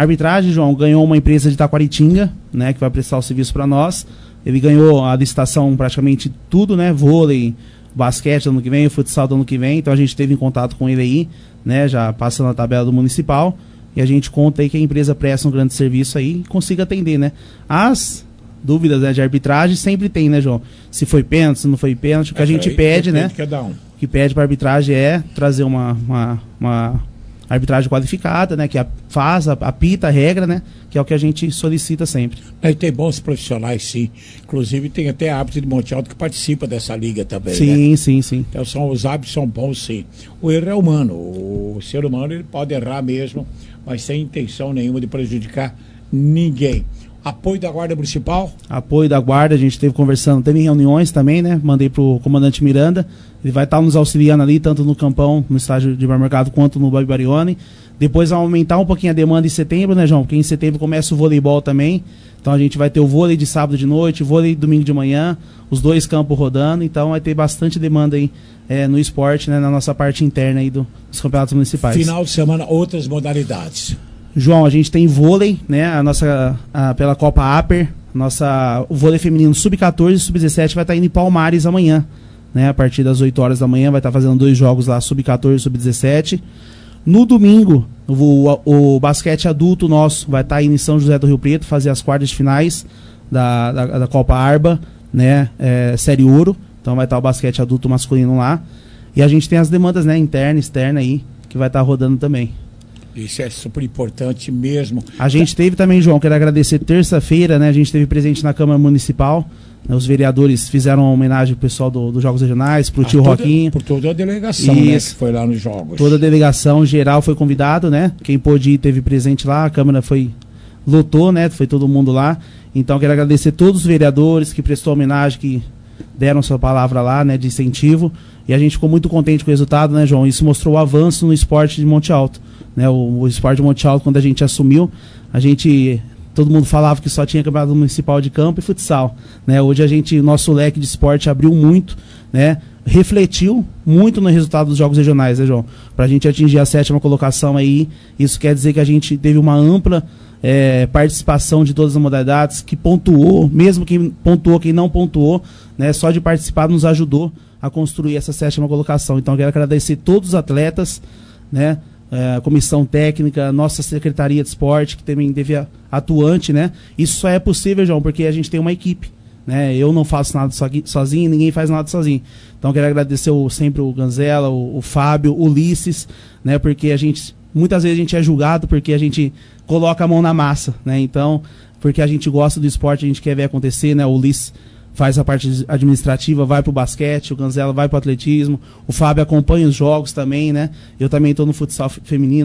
João, ganhou uma empresa de Taquaritinga, né, que vai prestar o serviço para nós. Ele ganhou a licitação praticamente tudo, né, vôlei, basquete do ano que vem, futsal do ano que vem. Então a gente esteve em contato com ele aí, né, já passando a tabela do municipal, e a gente conta aí que a empresa presta um grande serviço aí e consiga atender, né. As dúvidas, né, de arbitragem sempre tem, né, João? Se foi pênalti, se não foi pênalti, o que a gente pede, né? Cada um. O que pede para arbitragem é trazer uma arbitragem qualificada, né, que apita a regra, né, que é o que a gente solicita sempre. E tem bons profissionais, sim. Inclusive tem até árbitro de Monte Alto que participa dessa liga também, sim, né? Sim. Então os árbitros são bons, sim. O erro é humano. O ser humano ele pode errar mesmo, mas sem intenção nenhuma de prejudicar ninguém. Apoio da Guarda Municipal? Apoio da Guarda, a gente esteve conversando, teve reuniões também, né? Mandei pro comandante Miranda, ele vai estar nos auxiliando ali, tanto no campão, no estádio de Barmercado, quanto no Babi Barione. Depois vai aumentar um pouquinho a demanda em setembro, né, João? Porque em setembro começa o voleibol também. Então a gente vai ter o vôlei de sábado de noite, vôlei de domingo de manhã, os 2 campos rodando. Então vai ter bastante demanda aí no esporte, né? Na nossa parte interna aí dos campeonatos municipais. Final de semana, outras modalidades. João, a gente tem vôlei, né? Pela Copa Aper, o vôlei feminino sub-14 e sub-17 vai estar indo em Palmares amanhã, né? A partir das 8 horas da manhã vai estar fazendo 2 jogos lá, sub-14 e sub-17. No domingo, o basquete adulto nosso vai estar indo em São José do Rio Preto, fazer as quartas de finais da Copa Arba, né? Série Ouro. Então vai estar o basquete adulto masculino lá. E a gente tem as demandas, né? Interna, externa aí, que vai estar rodando também. Isso é super importante mesmo. A gente teve também, João, quero agradecer, terça-feira, né? A gente teve presente na Câmara Municipal, né, os vereadores fizeram uma homenagem ao pessoal dos Jogos Regionais, pro tio Roquinho. Por toda a delegação, né, que foi lá nos Jogos. Toda a delegação geral foi convidado, né? Quem pôde ir teve presente lá, a Câmara lotou, né? Foi todo mundo lá. Então quero agradecer todos os vereadores que prestou homenagem, que deram sua palavra lá, né? De incentivo. E a gente ficou muito contente com o resultado, né, João? Isso mostrou o avanço no esporte de Monte Alto. Né, o esporte de Monte Alto, quando a gente assumiu, todo mundo falava que só tinha campeonato municipal de campo e futsal, né? Hoje o nosso leque de esporte abriu muito, né? Refletiu muito no resultado dos Jogos Regionais, né, João? Pra gente atingir a 7ª colocação aí, isso quer dizer que a gente teve uma ampla participação de todas as modalidades, que pontuou, mesmo quem pontuou, quem não pontuou, né? Só de participar nos ajudou a construir essa 7ª colocação. Então eu quero agradecer todos os atletas, né? Comissão técnica, nossa Secretaria de Esporte, que também teve atuante, né? Isso só é possível, João, porque a gente tem uma equipe, né? Eu não faço nada sozinho, ninguém faz nada sozinho. Então quero agradecer sempre o Ganzela, o Fábio, o Ulisses, né? Porque muitas vezes a gente é julgado porque a gente coloca a mão na massa, né? Então, porque a gente gosta do esporte, a gente quer ver acontecer, né? O Ulisses faz a parte administrativa, vai pro basquete, o Ganzela vai pro atletismo, o Fábio acompanha os jogos também, né? Eu também estou no futsal feminino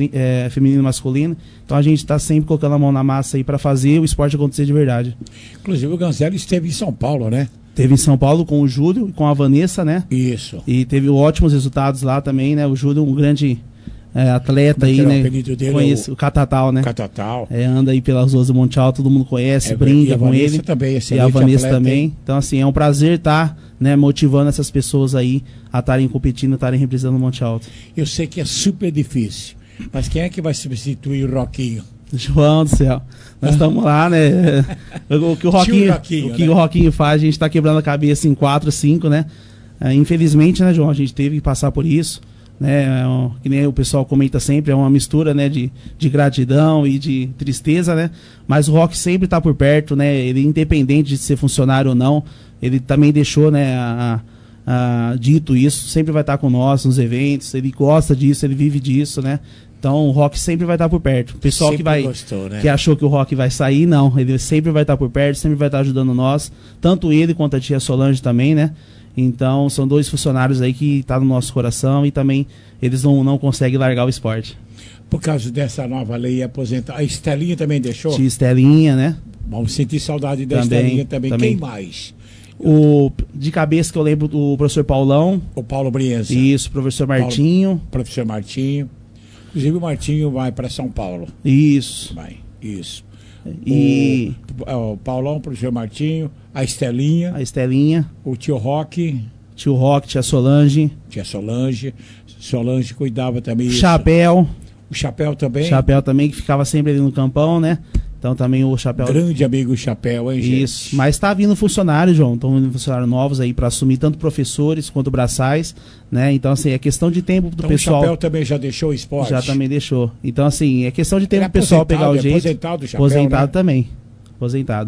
e masculino, então a gente está sempre colocando a mão na massa aí para fazer o esporte acontecer de verdade. Inclusive o Ganzela esteve em São Paulo, né? Teve em São Paulo com o Júlio e com a Vanessa, né? Isso. E teve ótimos resultados lá também, né? O Júlio, um grande atleta aí, né? Conhece o Catatal, né? Catatal. Anda aí pelas ruas do Monte Alto, todo mundo conhece, brinca com ele. Também, e a Vanessa também. Hein? Então, assim, é um prazer estar, né, motivando essas pessoas aí a estarem competindo, a estarem representando o Monte Alto. Eu sei que é super difícil, mas quem é que vai substituir o Roquinho? João do céu. Nós estamos lá, né? O que o Roquinho faz, a gente está quebrando a cabeça em 4, 5, né? Infelizmente, né, João? A gente teve que passar por isso. Né, que nem o pessoal comenta sempre, é uma mistura, né, de gratidão e de tristeza, né, mas o Rock sempre está por perto, né, ele independente de ser funcionário ou não, ele também deixou, né, dito isso, sempre vai estar com nós nos eventos, ele gosta disso, ele vive disso, né, então o Rock sempre vai estar por perto. O pessoal que achou que o Rock vai sair, não, ele sempre vai estar por perto, sempre vai estar ajudando nós, tanto ele quanto a tia Solange também, né. Então, são 2 funcionários aí que estão no nosso coração e também eles não conseguem largar o esporte. Por causa dessa nova lei aposentar. A Estelinha também deixou? Tia Estelinha, né? Vamos sentir saudade da Estelinha também. Quem mais? De cabeça que eu lembro do professor Paulão. O Paulo Brienza. Isso, professor Martinho. Professor Martinho. Inclusive o Martinho vai para São Paulo. Isso. Vai, isso. E o Paulão, o professor Martinho, a Estelinha. O tio Roque. Tia Solange. Solange cuidava também. Chapéu. O Chapéu também. Chapéu também, que ficava sempre ali no campão, né? Então também o Chapéu. Grande amigo Chapéu, hein, gente? Isso. Mas tá vindo funcionários, João. Estão vindo funcionários novos aí para assumir tanto professores quanto braçais, né? Então, assim, é questão de tempo do pessoal. O Chapéu também já deixou o esporte? Já também deixou. Então, assim, é questão de tempo do pessoal pegar o jeito. Aposentado, Chapéu, aposentado, né? Também. Aposentado.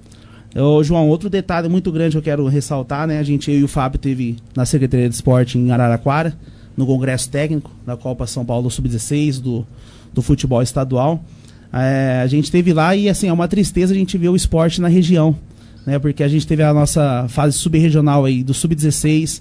João, outro detalhe muito grande que eu quero ressaltar, né? Eu e o Fábio teve na Secretaria de Esporte em Araraquara, no Congresso Técnico da Copa São Paulo Sub-16 do futebol estadual. A gente teve lá e, assim, é uma tristeza a gente ver o esporte na região, né? Porque a gente teve a nossa fase sub-regional aí, do Sub-16,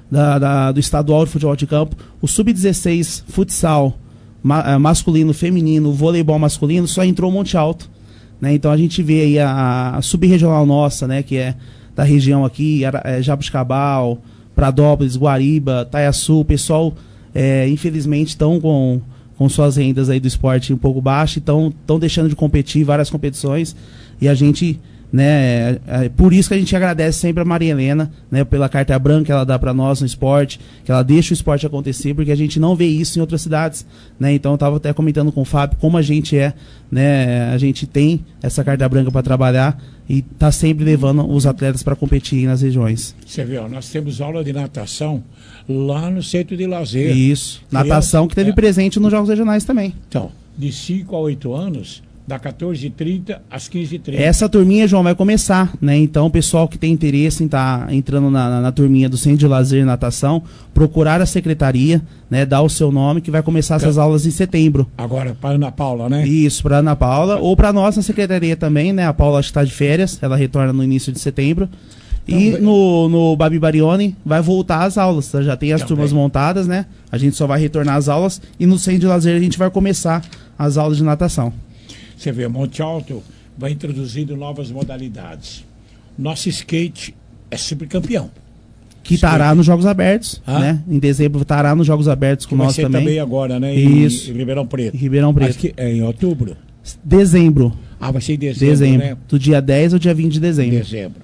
do estadual de futebol de campo, o Sub-16 futsal masculino, feminino, voleibol masculino, só entrou Monte Alto, né? Então a gente vê aí a sub-regional nossa, né? Que é da região aqui, Jabuticabal, Pradópolis, Guariba, Taiaçu, o pessoal, infelizmente, estão com suas rendas aí do esporte um pouco baixas, estão deixando de competir em várias competições, e a gente, né, por isso que a gente agradece sempre a Maria Helena, né, pela carta branca que ela dá para nós no esporte, que ela deixa o esporte acontecer, porque a gente não vê isso em outras cidades, né? Então eu estava até comentando com o Fábio como a gente né, a gente tem essa carta branca para trabalhar e está sempre levando os atletas para competir nas regiões. Você vê, nós temos aula de natação lá no centro de lazer. Isso, natação que teve presente nos Jogos Regionais também. Então, de 5 a 8 anos, da 14h30 às 15h30. Essa turminha, João, vai começar, né? Então, o pessoal que tem interesse em estar entrando na turminha do Centro de Lazer e Natação, procurar a secretaria, né? Dar o seu nome, que vai começar essas aulas em setembro. Agora, para Ana Paula, né? Isso, para Ana Paula, ou para nós na secretaria também, né? A Paula acho que está de férias, ela retorna no início de setembro. E no Babi Barioni vai voltar às aulas, tá? Já tem as turmas montadas, né? A gente só vai retornar às aulas, e no Centro de Lazer a gente vai começar as aulas de natação. Você vê, Monte Alto vai introduzindo novas modalidades. Nosso skate é super campeão. Que estará nos Jogos Abertos, né? Em dezembro estará nos Jogos Abertos com nós também. Também agora, né? Isso. Em Ribeirão Preto. Ribeirão Preto. Acho que é em outubro. Dezembro. Ah, vai ser em dezembro, né? Do dia 10 ao dia 20 de dezembro.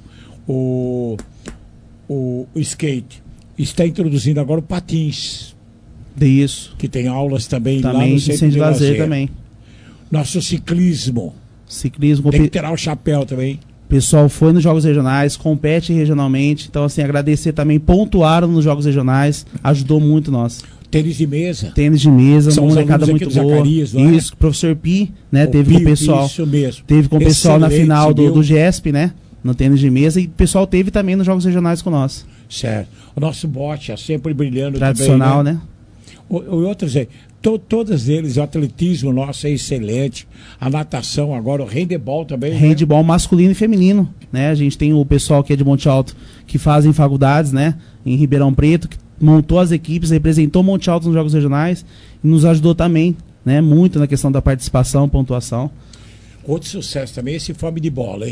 O skate está introduzindo agora o patins. Isso. Que tem aulas também lá no Centro de Lazer também. Nosso ciclismo. Tem que tirar o chapéu também. O pessoal foi nos Jogos Regionais, compete regionalmente. Então, assim, agradecer também, pontuaram nos Jogos Regionais, ajudou muito nós. Tênis de mesa. Uma molecada muito boa. Zacarias, isso, professor Pi, né? Teve com o pessoal. Isso mesmo. Teve com o pessoal na final do GESP, né? No tênis de mesa. E o pessoal teve também nos Jogos Regionais com nós. Certo. O nosso bote é sempre brilhando. Tradicional, também, né? Outros aí. Todos eles, o atletismo nosso é excelente, a natação agora, o handebol também. Handebol masculino e feminino, né? A gente tem o pessoal que é de Monte Alto que fazem faculdades, né? Em Ribeirão Preto, que montou as equipes, representou Monte Alto nos Jogos Regionais e nos ajudou também, né? Muito na questão da participação, pontuação. Outro sucesso também, esse Fome de Bola, hein?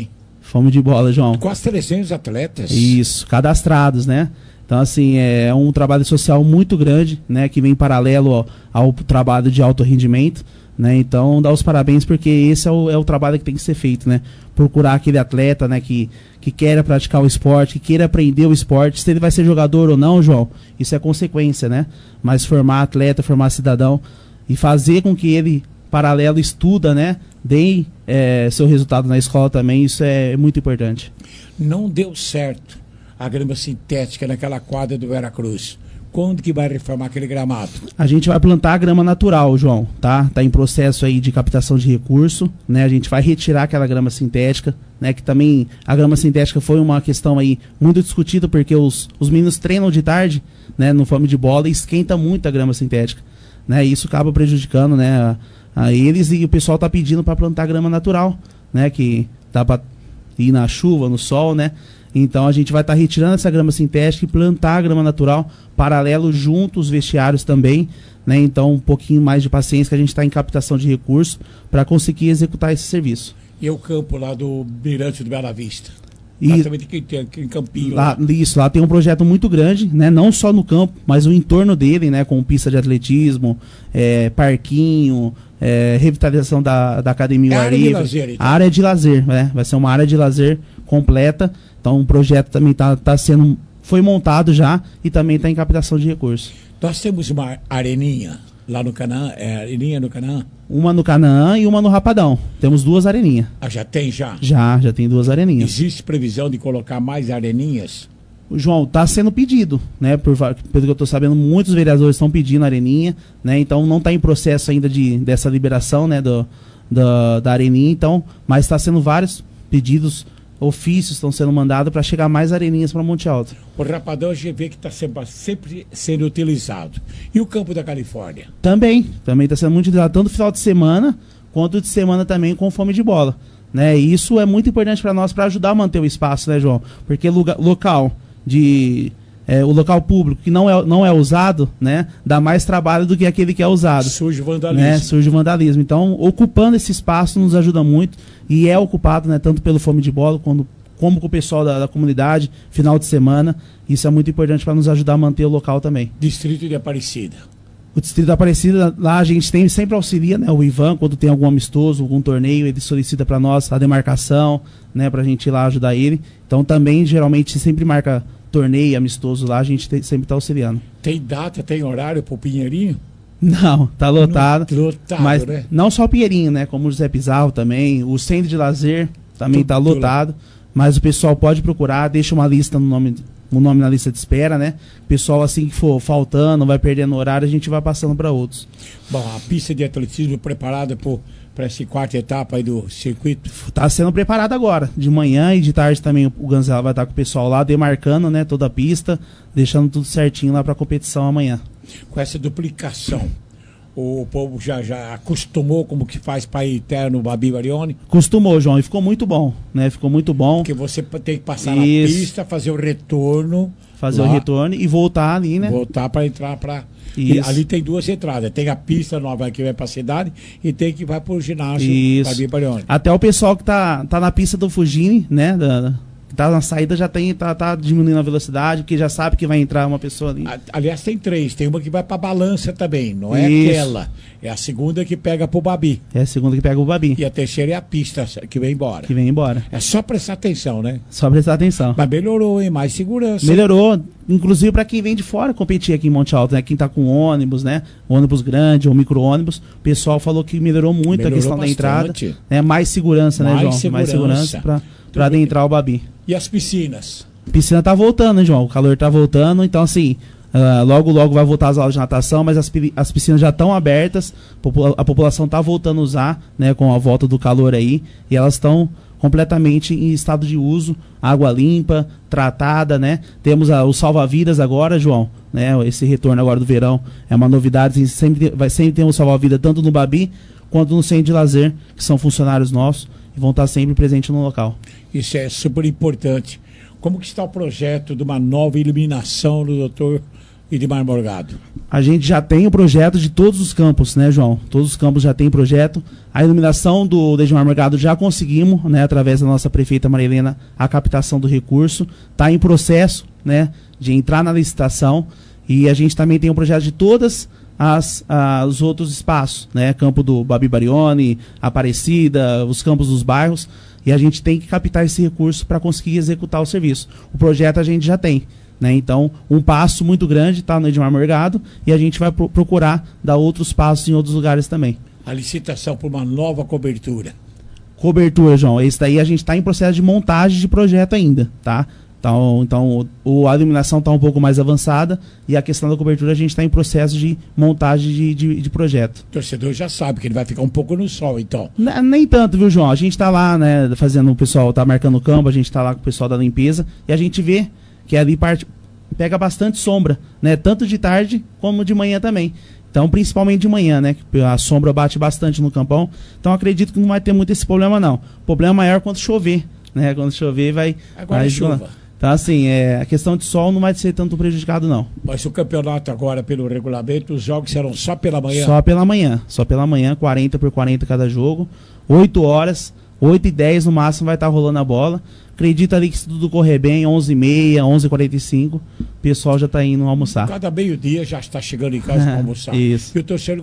Fome de bola, João. Quase 300 atletas. Isso, cadastrados, né? Então, assim, é um trabalho social muito grande, né? Que vem paralelo ao trabalho de alto rendimento, né? Então, dá os parabéns, porque esse é o trabalho que tem que ser feito, né? Procurar aquele atleta, né? Que queira praticar o esporte, que queira aprender o esporte. Se ele vai ser jogador ou não, João, isso é consequência, né? Mas formar atleta, formar cidadão e fazer com que ele, paralelo, estuda, né? Dê seu resultado na escola também, isso é muito importante. Não deu certo a grama sintética naquela quadra do Veracruz. Quando que vai reformar aquele gramado? A gente vai plantar a grama natural, João, tá? Tá em processo aí de captação de recurso, né? A gente vai retirar aquela grama sintética, né? Que também a grama sintética foi uma questão aí muito discutida, porque os meninos treinam de tarde, né? No fome de bola, e esquenta muito a grama sintética, né? E isso acaba prejudicando, né? A eles, e o pessoal tá pedindo para plantar grama natural, né? Que dá para ir na chuva, no sol, né? Então a gente vai estar retirando essa grama sintética e plantar a grama natural, paralelo junto os vestiários também, né? Então um pouquinho mais de paciência, que a gente está em captação de recursos para conseguir executar esse serviço. E o campo lá do Mirante do Bela Vista? E lá também tem aquele campinho lá. Isso, lá tem um projeto muito grande, né? Não só no campo, mas o entorno dele, né? Com pista de atletismo, parquinho, revitalização da academia área de lazer, então. Área de lazer, né? Vai ser uma área de lazer completa. Então o projeto também foi montado já e também está em captação de recursos. Nós temos uma areninha lá no Canaã, areninha no Canaã? Uma no Canaã e uma no Rapadão. Temos 2 areninhas. Ah, já tem já? Já tem 2 areninhas. Existe previsão de colocar mais areninhas? João, está sendo pedido, né? Pelo que eu estou sabendo, muitos vereadores estão pedindo areninha, né? Então não está em processo ainda dessa liberação, né? Da areninha, então, mas está sendo vários pedidos, ofícios estão sendo mandados para chegar mais areninhas para Monte Alto. O Rapadão a gente vê que está sempre sendo utilizado. E o Campo da Califórnia? Também está sendo muito utilizado, tanto no final de semana, quanto de semana também com fome de bola, né? E isso é muito importante para nós, para ajudar a manter o espaço, né, João? Porque o local público que não é usado, né, dá mais trabalho do que aquele que é usado. Surge vandalismo. Né? Surge vandalismo. Então, ocupando esse espaço nos ajuda muito, e é ocupado, né, tanto pelo fome de bola como com o pessoal da comunidade, final de semana. Isso é muito importante para nos ajudar a manter o local também. Distrito de Aparecida. O Distrito da Aparecida, lá a gente sempre auxilia, né, o Ivan, quando tem algum amistoso, algum torneio, ele solicita para nós a demarcação, né, para a gente ir lá ajudar ele. Então também, geralmente, sempre marca torneio amistoso lá, a gente sempre está auxiliando. Tem data, tem horário para o Pinheirinho? Não, tá lotado. Lotado, mas né? Não só o Pinheirinho, né, como o José Pizarro também, o Centro de Lazer também está lotado, mas o pessoal pode procurar, deixa uma lista no nome na lista de espera, né? O pessoal, assim que for faltando, vai perdendo horário, a gente vai passando para outros. Bom, a pista de atletismo preparada para essa 4ª etapa aí do circuito? Está sendo preparada agora, de manhã e de tarde também o Ganzela vai estar com o pessoal lá, demarcando, né, toda a pista, deixando tudo certinho lá para a competição amanhã. Com essa duplicação, o povo já acostumou como que faz para ir até no Babi Barioni? Acostumou, João, e ficou muito bom, né? Ficou muito bom. Porque você tem que passar na pista, fazer o retorno. Fazer o retorno e voltar ali, né? Voltar para entrar para... Ali tem 2 entradas. Tem a pista nova que vai para a cidade e tem que vai para o ginásio Babi Barioni. Até o pessoal que tá na pista do Fugini, né? Que tá na saída já tá diminuindo a velocidade, porque já sabe que vai entrar uma pessoa ali. Aliás, tem 3. Tem uma que vai pra balança também. Não é aquela. É a segunda que pega pro Babi. É a segunda que pega o Babi. E a terceira é a pista que vem embora. Que vem embora. É só prestar atenção, né? Só prestar atenção. Mas melhorou, hein? Mais segurança. Melhorou. Inclusive para quem vem de fora competir aqui em Monte Alto, né? Quem tá com ônibus, né? Ônibus grande ou micro-ônibus. O pessoal falou que melhorou muito a questão da entrada. Né? Mais segurança, né, João? Mais segurança para adentrar o Babi. E as piscinas? A piscina tá voltando, né, João? O calor tá voltando, então assim, logo vai voltar as aulas de natação, mas as piscinas já estão abertas, a população tá voltando a usar, né, com a volta do calor aí, e elas estão completamente em estado de uso, água limpa, tratada, né? Temos os salva-vidas agora, João, né? Esse retorno agora do verão é uma novidade, sempre ter um salva-vida tanto no Babi quanto no Centro de Lazer, que são funcionários nossos e vão estar sempre presentes no local. Isso é super importante. Como que está o projeto de uma nova iluminação do Dr. Edmar Morgado? A gente já tem o projeto de todos os campos, né, João? Todos os campos já tem projeto. A iluminação do Edmar Morgado já conseguimos, né, através da nossa prefeita Maria Helena, a captação do recurso. Está em processo, né, de entrar na licitação. E a gente também tem um projeto de todas os outros espaços, né? Campo do Babi Barione, Aparecida, os campos dos bairros. E a gente tem que captar esse recurso para conseguir executar o serviço. O projeto a gente já tem. Né? Então, um passo muito grande está no Edmar Morgado e a gente vai procurar dar outros passos em outros lugares também. A licitação por uma nova cobertura. Cobertura, João. Esse daí a gente está em processo de montagem de projeto ainda, tá? Então a iluminação está um pouco mais avançada e a questão da cobertura a gente está em processo de montagem de projeto. O torcedor já sabe que ele vai ficar um pouco no sol, então. Nem tanto, viu, João? A gente está lá, né, fazendo, o pessoal está marcando o campo, a gente está lá com o pessoal da limpeza e a gente vê que ali pega bastante sombra, né? Tanto de tarde como de manhã também. Então, principalmente de manhã, né? Que a sombra bate bastante no campão. Então, acredito que não vai ter muito esse problema, não. O problema maior é quando chover, né? Quando chover, vai... Agora é chuva. Então, assim, a questão de sol não vai ser tanto prejudicado, não. Mas o campeonato agora, pelo regulamento, os jogos serão só pela manhã? Só pela manhã, 40 por 40 cada jogo. 8 horas, 8h10 no máximo vai estar rolando a bola. Acredito ali que se tudo correr bem, 11h30, 11h45, o pessoal já está indo almoçar. Cada meio-dia já está chegando em casa para almoçar. Isso. E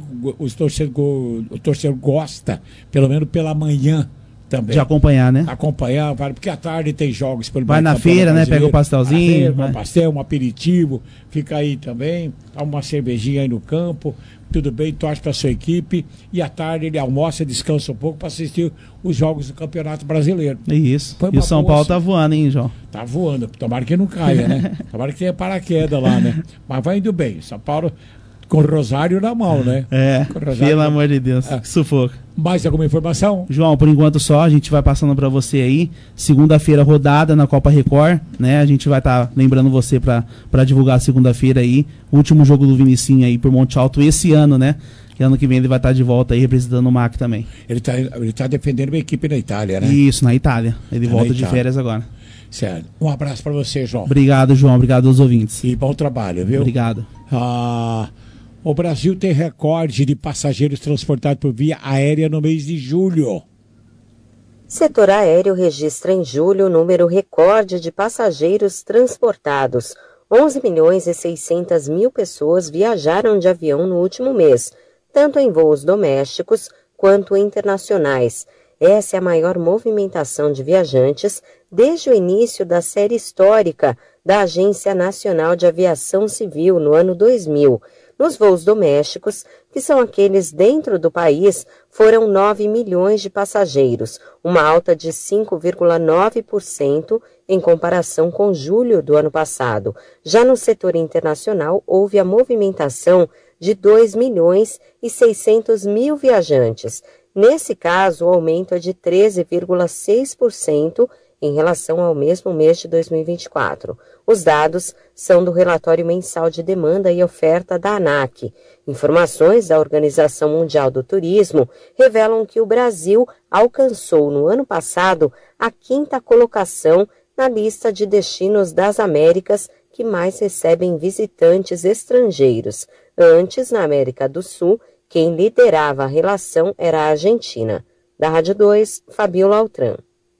o torcedor gosta, pelo menos pela manhã também. De acompanhar, né? Acompanhar, porque à tarde tem jogos pelo vai na feira, né? Pega o pastelzinho. Um pastel, um aperitivo, fica aí também, toma uma cervejinha aí no campo. Tudo bem, torce para a sua equipe e à tarde ele almoça, descansa um pouco para assistir os jogos do Campeonato Brasileiro. Isso. E o São Paulo tá voando, hein, João? Tá voando. Tomara que não caia, né? Tomara que tenha paraquedas lá, né? Mas vai indo bem. São Paulo com o Rosário na mão, né? Pelo amor de Deus. Que sufoco. Mais alguma informação? João, por enquanto só, a gente vai passando para você aí. Segunda-feira rodada na Copa Record, né? A gente vai estar lembrando você para divulgar segunda-feira aí. Último jogo do Vinicinho aí por Monte Alto esse ano, né? E ano que vem ele vai estar de volta aí representando o MAC também. Ele tá defendendo uma equipe na Itália, né? Isso, na Itália. Ele volta de férias agora. Certo. Um abraço para você, João. Obrigado, João. Obrigado aos ouvintes. E bom trabalho, viu? Obrigado. O Brasil tem recorde de passageiros transportados por via aérea no mês de julho. Setor aéreo registra em julho o número recorde de passageiros transportados. 11.600.000 pessoas viajaram de avião no último mês, tanto em voos domésticos quanto internacionais. Essa é a maior movimentação de viajantes desde o início da série histórica da Agência Nacional de Aviação Civil no ano 2000. Nos voos domésticos, que são aqueles dentro do país, foram 9 milhões de passageiros, uma alta de 5,9% em comparação com julho do ano passado. Já no setor internacional, houve a movimentação de 2.600.000 viajantes. Nesse caso, o aumento é de 13,6% em relação ao mesmo mês de 2024. Os dados são do relatório mensal de demanda e oferta da ANAC. Informações da Organização Mundial do Turismo revelam que o Brasil alcançou no ano passado a 5ª colocação na lista de destinos das Américas que mais recebem visitantes estrangeiros. Antes, na América do Sul, quem liderava a relação era a Argentina. Da Rádio 2, Fabiola Altran.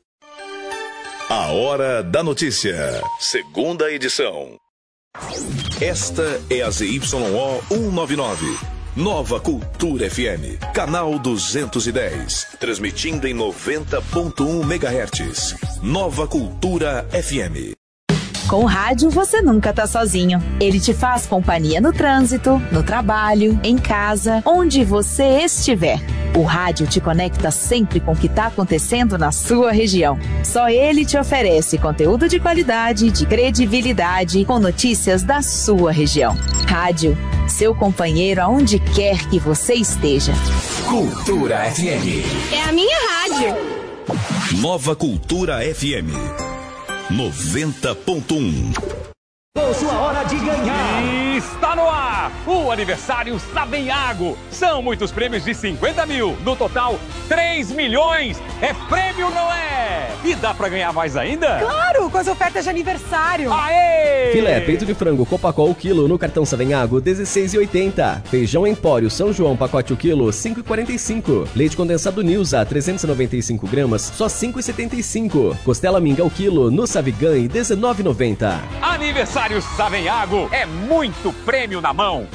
A Hora da Notícia, segunda edição. Esta é a ZYO 199, Nova Cultura FM, canal 210, transmitindo em 90.1 MHz. Nova Cultura FM. Com o rádio, você nunca tá sozinho. Ele te faz companhia no trânsito, no trabalho, em casa, onde você estiver. O rádio te conecta sempre com o que está acontecendo na sua região. Só ele te oferece conteúdo de qualidade, de credibilidade, com notícias da sua região. Rádio, seu companheiro aonde quer que você esteja. Cultura FM. É a minha rádio. Nova Cultura FM 90.1. Chegou sua hora de ganhar. Está no ar o aniversário Savenhago. São muitos prêmios de 50 mil. No total, 3 milhões. É prêmio, não é? E dá pra ganhar mais ainda? Claro, com as ofertas de aniversário. Aê! Filé peito de frango Copacol o quilo no cartão Savenhago, R$16,80. Feijão Empório São João pacote o quilo, R$5,45. Leite condensado Nilza, 395 gramas, só R$5,75. Costela minga o quilo no Savigan, R$19,90. Aniversário Savenhago é muito prêmio na mão.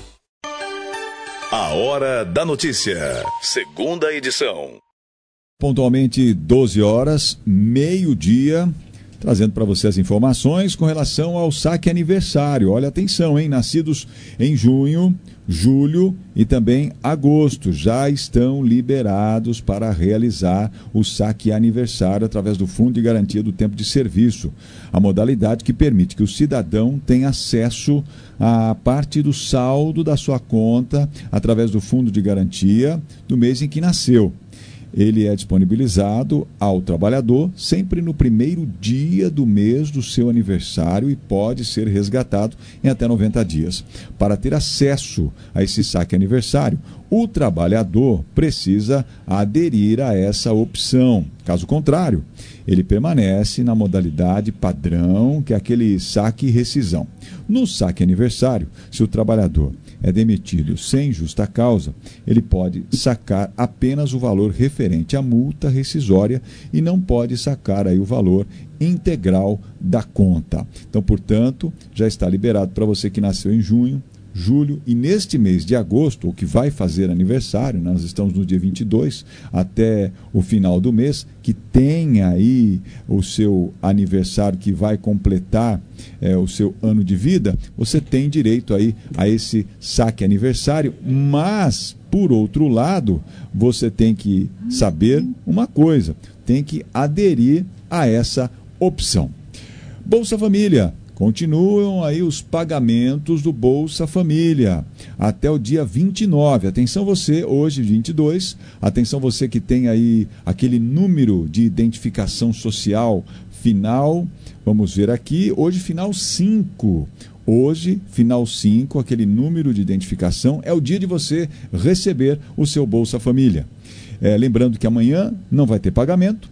A Hora da Notícia, segunda edição. Pontualmente 12 horas, meio-dia, trazendo para você as informações com relação ao saque aniversário. Olha, atenção, hein? Nascidos em junho, julho e também agosto já estão liberados para realizar o saque aniversário através do Fundo de Garantia do Tempo de Serviço, a modalidade que permite que o cidadão tenha acesso à parte do saldo da sua conta através do Fundo de Garantia do mês em que nasceu. Ele é disponibilizado ao trabalhador sempre no primeiro dia do mês do seu aniversário e pode ser resgatado em até 90 dias. Para ter acesso a esse saque aniversário, o trabalhador precisa aderir a essa opção. Caso contrário, ele permanece na modalidade padrão, que é aquele saque e rescisão. No saque aniversário, se o trabalhador é demitido sem justa causa, ele pode sacar apenas o valor referente à multa rescisória e não pode sacar aí o valor integral da conta. Então, portanto, já está liberado para você que nasceu em junho, julho e neste mês de agosto, o que vai fazer aniversário, nós estamos no dia 22, até o final do mês, que tem aí o seu aniversário que vai completar o seu ano de vida, você tem direito aí a esse saque aniversário, mas, por outro lado, você tem que saber uma coisa, tem que aderir a essa opção. Bolsa Família. Continuam aí os pagamentos do Bolsa Família até o dia 29. Atenção você, hoje 22, atenção você que tem aí aquele número de identificação social final, vamos ver aqui, hoje final 5. Hoje, final 5, aquele número de identificação, é o dia de você receber o seu Bolsa Família. Lembrando que amanhã não vai ter pagamento,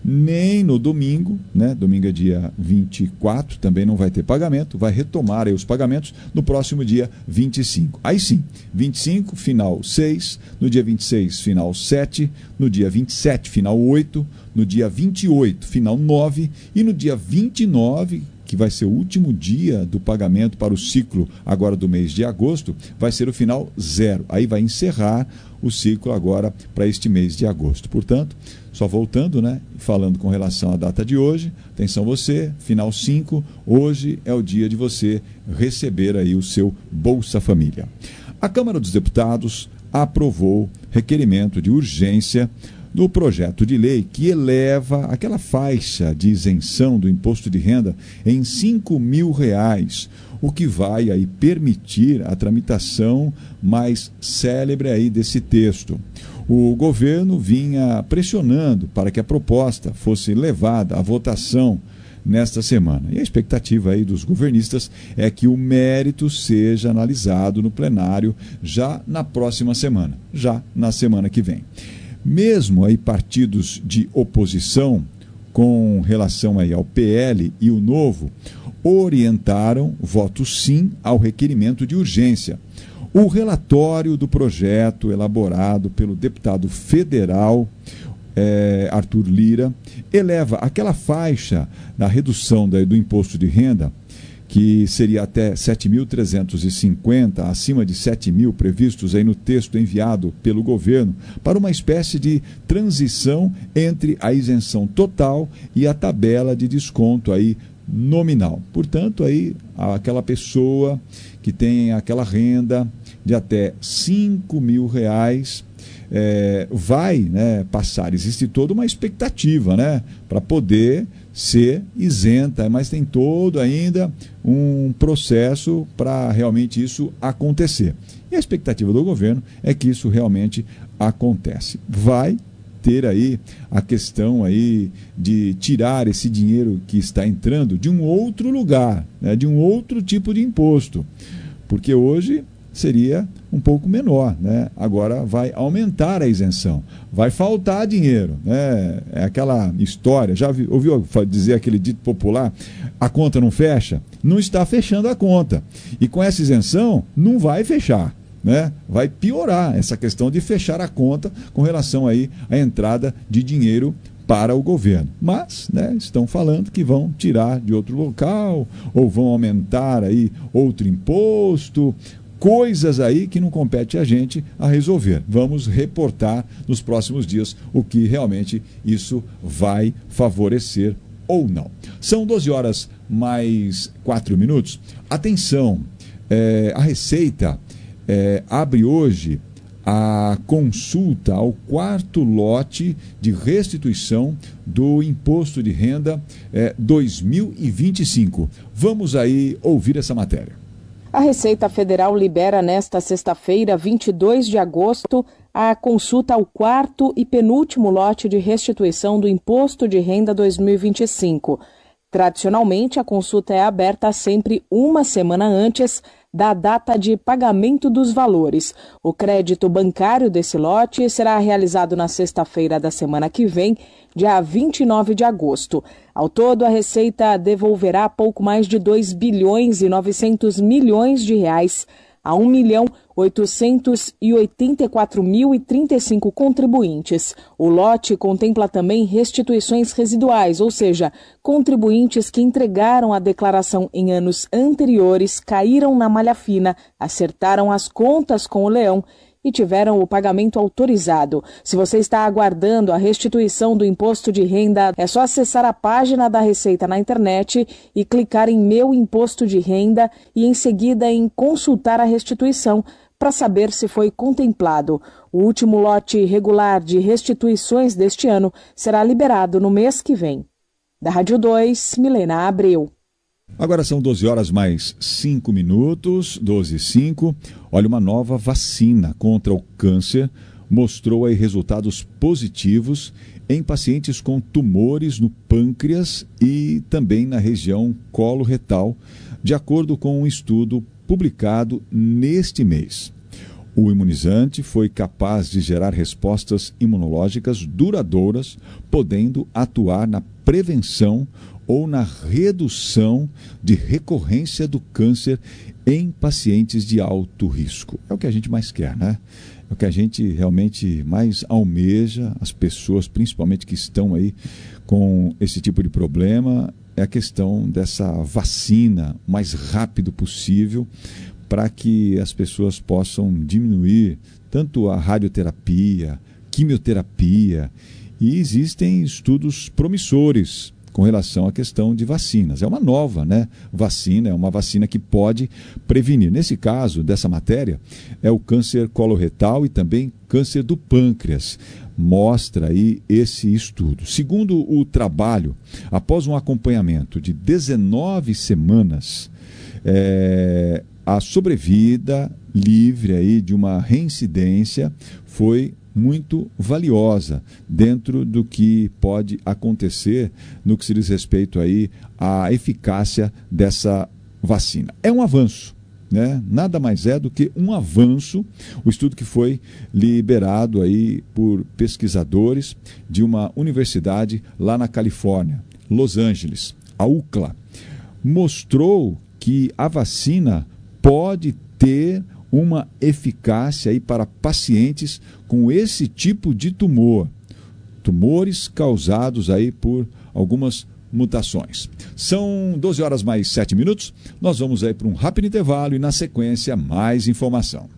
nem no domingo, né? Domingo é dia 24, também não vai ter pagamento, vai retomar aí os pagamentos no próximo dia 25. Aí sim, 25, final 6, no dia 26, final 7, no dia 27, final 8, no dia 28, final 9 e no dia 29, que vai ser o último dia do pagamento para o ciclo agora do mês de agosto, vai ser o final 0. Aí vai encerrar o ciclo agora para este mês de agosto. Portanto, só voltando, né, falando com relação à data de hoje, atenção você, final 5, hoje é o dia de você receber aí o seu Bolsa Família. A Câmara dos Deputados aprovou requerimento de urgência do projeto de lei que eleva aquela faixa de isenção do imposto de renda em R$5.000, o que vai aí permitir a tramitação mais célere aí desse texto. O governo vinha pressionando para que a proposta fosse levada à votação nesta semana. E a expectativa aí dos governistas é que o mérito seja analisado no plenário já na próxima semana, já na semana que vem. Mesmo aí partidos de oposição com relação aí ao PL e o Novo orientaram voto sim ao requerimento de urgência. O relatório do projeto elaborado pelo deputado federal Arthur Lira eleva aquela faixa da redução do imposto de renda, que seria até 7.350, acima de 7.000 previstos aí no texto enviado pelo governo, para uma espécie de transição entre a isenção total e a tabela de desconto aí nominal. Portanto, aí aquela pessoa que tem aquela renda de até R$5.000 vai, né, passar. Existe toda uma expectativa, né, para poder ser isenta, mas tem todo ainda um processo para realmente isso acontecer. E a expectativa do governo é que isso realmente acontece. Vai ter aí a questão aí de tirar esse dinheiro que está entrando de um outro lugar, né, de um outro tipo de imposto. porque hoje seria um pouco menor, né? Agora vai aumentar a isenção, vai faltar dinheiro, né? É aquela história, já ouviu dizer aquele dito popular, a conta não fecha? Não está fechando a conta, e com essa isenção não vai fechar, né? Vai piorar essa questão de fechar a conta com relação aí à entrada de dinheiro para o governo. Mas, né, estão falando que vão tirar de outro local, ou vão aumentar aí outro imposto, coisas aí que não compete a gente a resolver. Vamos reportar nos próximos dias o que realmente isso vai favorecer ou não. São 12 horas mais 4 minutos. Atenção, a Receita abre hoje a consulta ao 4º lote de restituição do Imposto de Renda 2025. Vamos aí ouvir essa matéria. A Receita Federal libera nesta sexta-feira, 22 de agosto, a consulta ao 4º e penúltimo lote de restituição do Imposto de Renda 2025. Tradicionalmente, a consulta é aberta sempre uma semana antes da data de pagamento dos valores. O crédito bancário desse lote será realizado na sexta-feira da semana que vem, dia 29 de agosto. Ao todo, a Receita devolverá pouco mais de 2 bilhões e 900 milhões de reais a 1.884.035 contribuintes. O lote contempla também restituições residuais, ou seja, contribuintes que entregaram a declaração em anos anteriores, caíram na malha fina, acertaram as contas com o leão e tiveram o pagamento autorizado. Se você está aguardando a restituição do imposto de renda, é só acessar a página da Receita na internet e clicar em Meu Imposto de Renda e em seguida em Consultar a Restituição para saber se foi contemplado. O último lote regular de restituições deste ano será liberado no mês que vem. Da Rádio 2, Milena Abreu. Agora são 12 horas mais 5 minutos, 12h05. Olha, uma nova vacina contra o câncer mostrou aí resultados positivos em pacientes com tumores no pâncreas e também na região colo-retal, de acordo com um estudo publicado neste mês. O imunizante foi capaz de gerar respostas imunológicas duradouras, podendo atuar na prevenção ou na redução de recorrência do câncer em pacientes de alto risco. É o que a gente mais quer, né? É o que a gente realmente mais almeja, as pessoas, principalmente que estão aí com esse tipo de problema, é a questão dessa vacina o mais rápido possível, para que as pessoas possam diminuir tanto a radioterapia, quimioterapia, e existem estudos promissores com relação à questão de vacinas. É uma nova, né, vacina, é uma vacina que pode prevenir. Nesse caso, dessa matéria, é o câncer coloretal e também câncer do pâncreas. Mostra aí esse estudo. Segundo o trabalho, após um acompanhamento de 19 semanas, a sobrevida livre aí de uma reincidência foi muito valiosa dentro do que pode acontecer no que se diz respeito aí à eficácia dessa vacina. É um avanço, né? Nada mais é do que um avanço. O estudo que foi liberado aí por pesquisadores de uma universidade lá na Califórnia, Los Angeles, a UCLA, mostrou que a vacina pode ter uma eficácia aí para pacientes com esse tipo de tumor, tumores causados aí por algumas mutações. São 12 horas mais 7 minutos, nós vamos aí para um rápido intervalo e na sequência mais informação.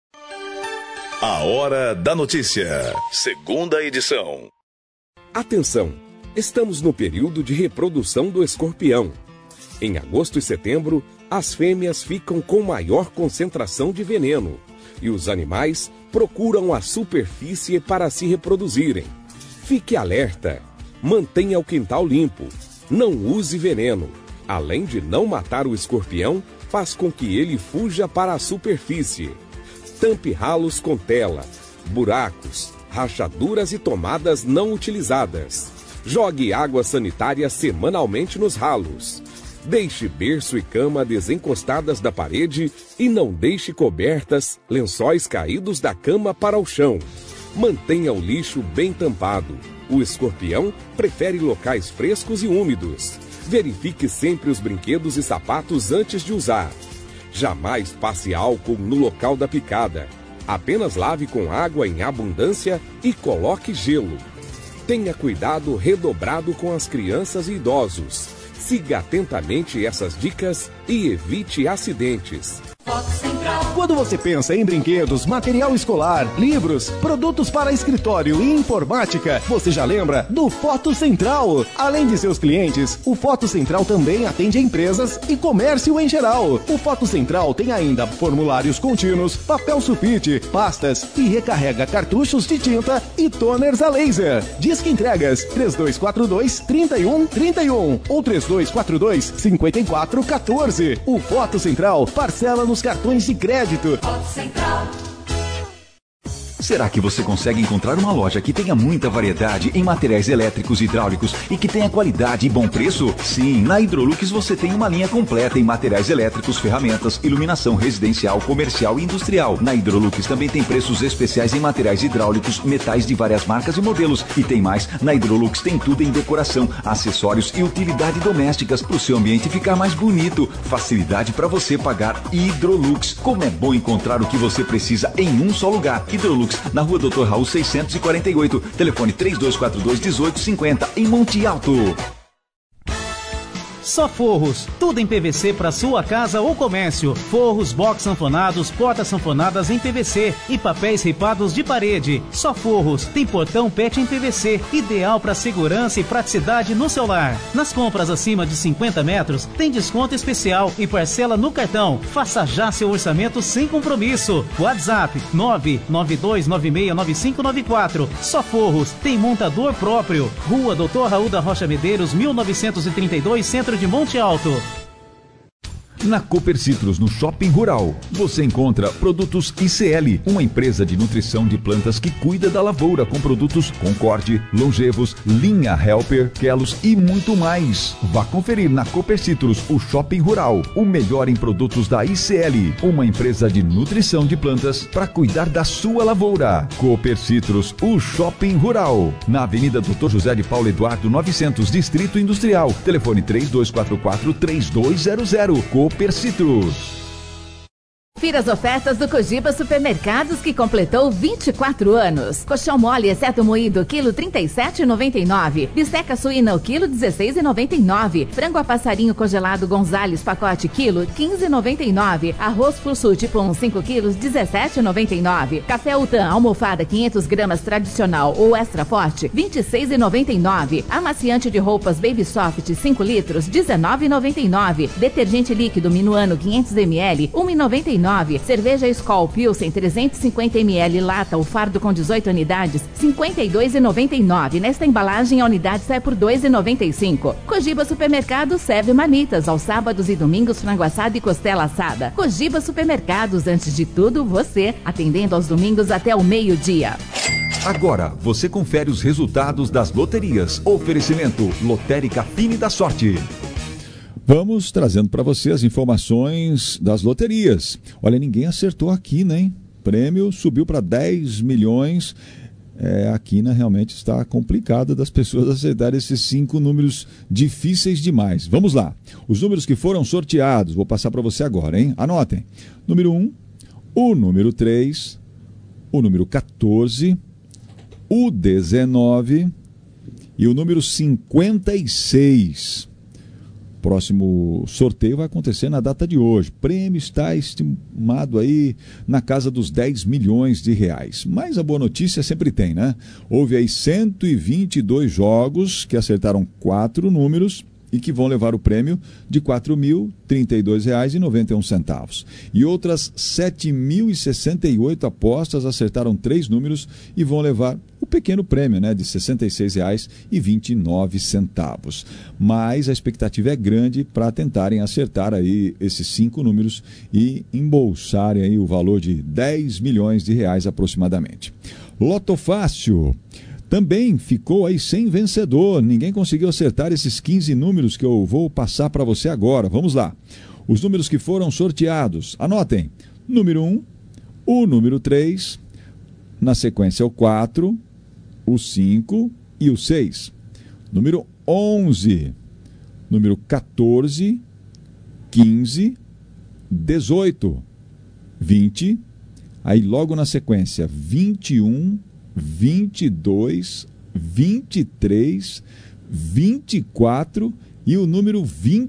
A Hora da Notícia, segunda edição. Atenção, estamos no período de reprodução do escorpião. Em agosto e setembro, as fêmeas ficam com maior concentração de veneno e os animais procuram a superfície para se reproduzirem. Fique alerta, mantenha o quintal limpo, não use veneno. Além de não matar o escorpião, faz com que ele fuja para a superfície. Tampe ralos com tela, buracos, rachaduras e tomadas não utilizadas. Jogue água sanitária semanalmente nos ralos. Deixe berço e cama desencostadas da parede e não deixe cobertas, lençóis caídos da cama para o chão. Mantenha o lixo bem tampado. O escorpião prefere locais frescos e úmidos. Verifique sempre os brinquedos e sapatos antes de usar. Jamais passe álcool no local da picada. Apenas lave com água em abundância e coloque gelo. Tenha cuidado redobrado com as crianças e idosos. Siga atentamente essas dicas e evite acidentes. Quando você pensa em brinquedos, material escolar, livros, produtos para escritório e informática, você já lembra do Foto Central. Além de seus clientes, o Foto Central também atende empresas e comércio em geral. O Foto Central tem ainda formulários contínuos, papel sulfite, pastas e recarrega cartuchos de tinta e toners a laser. Disque entregas 3242-3131 ou 3242-5414. O Foto Central parcela nos cartões de crédito. Será que você consegue encontrar uma loja que tenha muita variedade em materiais elétricos e hidráulicos e que tenha qualidade e bom preço? Sim, na Hidrolux você tem uma linha completa em materiais elétricos, ferramentas, iluminação residencial, comercial e industrial. Na Hidrolux também tem preços especiais em materiais hidráulicos, metais de várias marcas e modelos. E tem mais, na Hidrolux tem tudo em decoração, acessórios e utilidade domésticas para o seu ambiente ficar mais bonito. Facilidade para você pagar Hidrolux. Como é bom encontrar o que você precisa em um só lugar. Hidrolux, na rua Dr. Raul 648, telefone 3242-1850, em Monte Alto. Só Forros, tudo em PVC para sua casa ou comércio. Forros, box sanfonados, portas sanfonadas em PVC e papéis ripados de parede. Só Forros, tem portão PET em PVC, ideal para segurança e praticidade no seu lar. Nas compras acima de 50 metros, tem desconto especial e parcela no cartão. Faça já seu orçamento sem compromisso. WhatsApp 992969594. Só Forros, tem montador próprio. Rua Dr. Raul da Rocha Medeiros, 1932, Centro de Monte Alto. Na Cooper Citrus, no Shopping Rural, você encontra produtos ICL, uma empresa de nutrição de plantas que cuida da lavoura com produtos Concorde, Longevos, Linha Helper, Kelos e muito mais. Vá conferir na Cooper Citrus, o Shopping Rural, o melhor em produtos da ICL, uma empresa de nutrição de plantas para cuidar da sua lavoura. Cooper Citrus, o Shopping Rural, na Avenida Dr. José de Paulo Eduardo 900, Distrito Industrial, telefone 3244-3200. Cooper Citrus. Confira as ofertas do Cogiba Supermercados, que completou 24 anos. Colchão mole, exceto moído, quilo 37,99. Bisteca suína, o quilo 16,99. Frango a passarinho congelado Gonzales, pacote quilo 15,99. Arroz Flussu tipo 1, 5 quilos, 17,99. Café Utan, almofada 500 gramas tradicional ou extra forte, 26,99. Amaciante de roupas Baby Soft 5 litros, 19,99. Detergente líquido Minuano 500 ml, 1,99. Cerveja Skol Pilsen 350 ml lata, o fardo com 18 unidades, 52,99. Nesta embalagem a unidade sai por 2,95. Cogiba Supermercado serve marmitas aos sábados e domingos, frango assado e costela assada. Cogiba Supermercados, antes de tudo você, atendendo aos domingos até o meio-dia. Agora você confere os resultados das loterias. Oferecimento Lotérica Fine da Sorte. Vamos trazendo para você as informações das loterias. Olha, ninguém acertou a quina, hein? Prêmio subiu para 10 milhões. A quina realmente está complicada das pessoas acertarem esses 5 números difíceis demais. Vamos lá. Os números que foram sorteados, vou passar para você agora, hein? Anotem. Número 1, o número 3, o número 14, o 19 e o número 56. Próximo sorteio vai acontecer na data de hoje. O prêmio está estimado aí na casa dos 10 milhões de reais. Mas a boa notícia sempre tem, né? Houve aí 122 jogos que acertaram 4 números e que vão levar o prêmio de R$ 4.032,91. E outras 7.068 apostas acertaram 3 números e vão levar o pequeno prêmio, né, de R$ 66,29. Mas a expectativa é grande para tentarem acertar aí esses 5 números e embolsarem aí o valor de 10 milhões de reais aproximadamente. Loto Fácil. também ficou aí sem vencedor. Ninguém conseguiu acertar esses 15 números que eu vou passar para você agora. Vamos lá. Os números que foram sorteados. Anotem. Número 1, o número 3, na sequência o 4, o 5 e o 6. Número 11, número 14, 15, 18, 20, aí logo na sequência 21, 22, 23, 24 e o número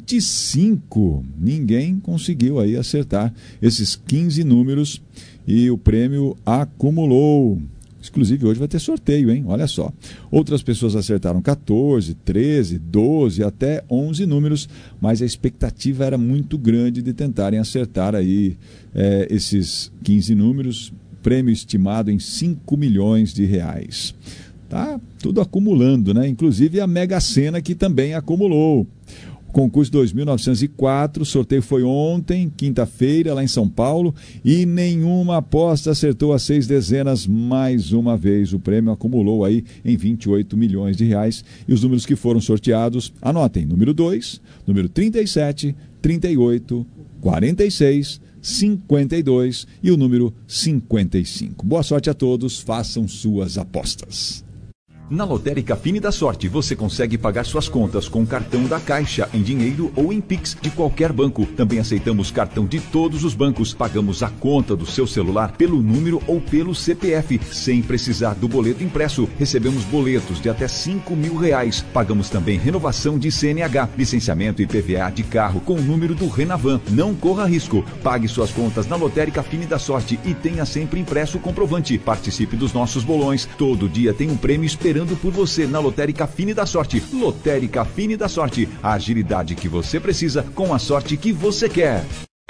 25. Ninguém conseguiu aí acertar esses 15 números e o prêmio acumulou. Inclusive hoje vai ter sorteio, hein? Olha só. Outras pessoas acertaram 14, 13, 12, até 11 números, mas a expectativa era muito grande de tentarem acertar aí esses 15 números, prêmio estimado em 5 milhões de reais. Tá tudo acumulando, né? Inclusive a Mega Sena que também acumulou. Concurso 2.904, o sorteio foi ontem, quinta-feira, lá em São Paulo, e nenhuma aposta acertou as 6 dezenas mais uma vez. O prêmio acumulou aí em 28 milhões de reais. E os números que foram sorteados, anotem, número 2, número 37, 38, 46, 52 e o número 55. Boa sorte a todos, façam suas apostas. Na Lotérica Fine da Sorte, você consegue pagar suas contas com cartão da Caixa, em dinheiro ou em Pix de qualquer banco. Também aceitamos cartão de todos os bancos. Pagamos a conta do seu celular pelo número ou pelo CPF, sem precisar do boleto impresso. Recebemos boletos de até R$5.000. Pagamos também renovação de CNH, licenciamento e PVA de carro com o número do Renavan. Não corra risco. Pague suas contas na Lotérica Fine da Sorte e tenha sempre impresso o comprovante. Participe dos nossos bolões. Todo dia tem um prêmio esperando por você na Lotérica Fine da Sorte. Lotérica Fine da Sorte, a agilidade que você precisa com a sorte que você quer.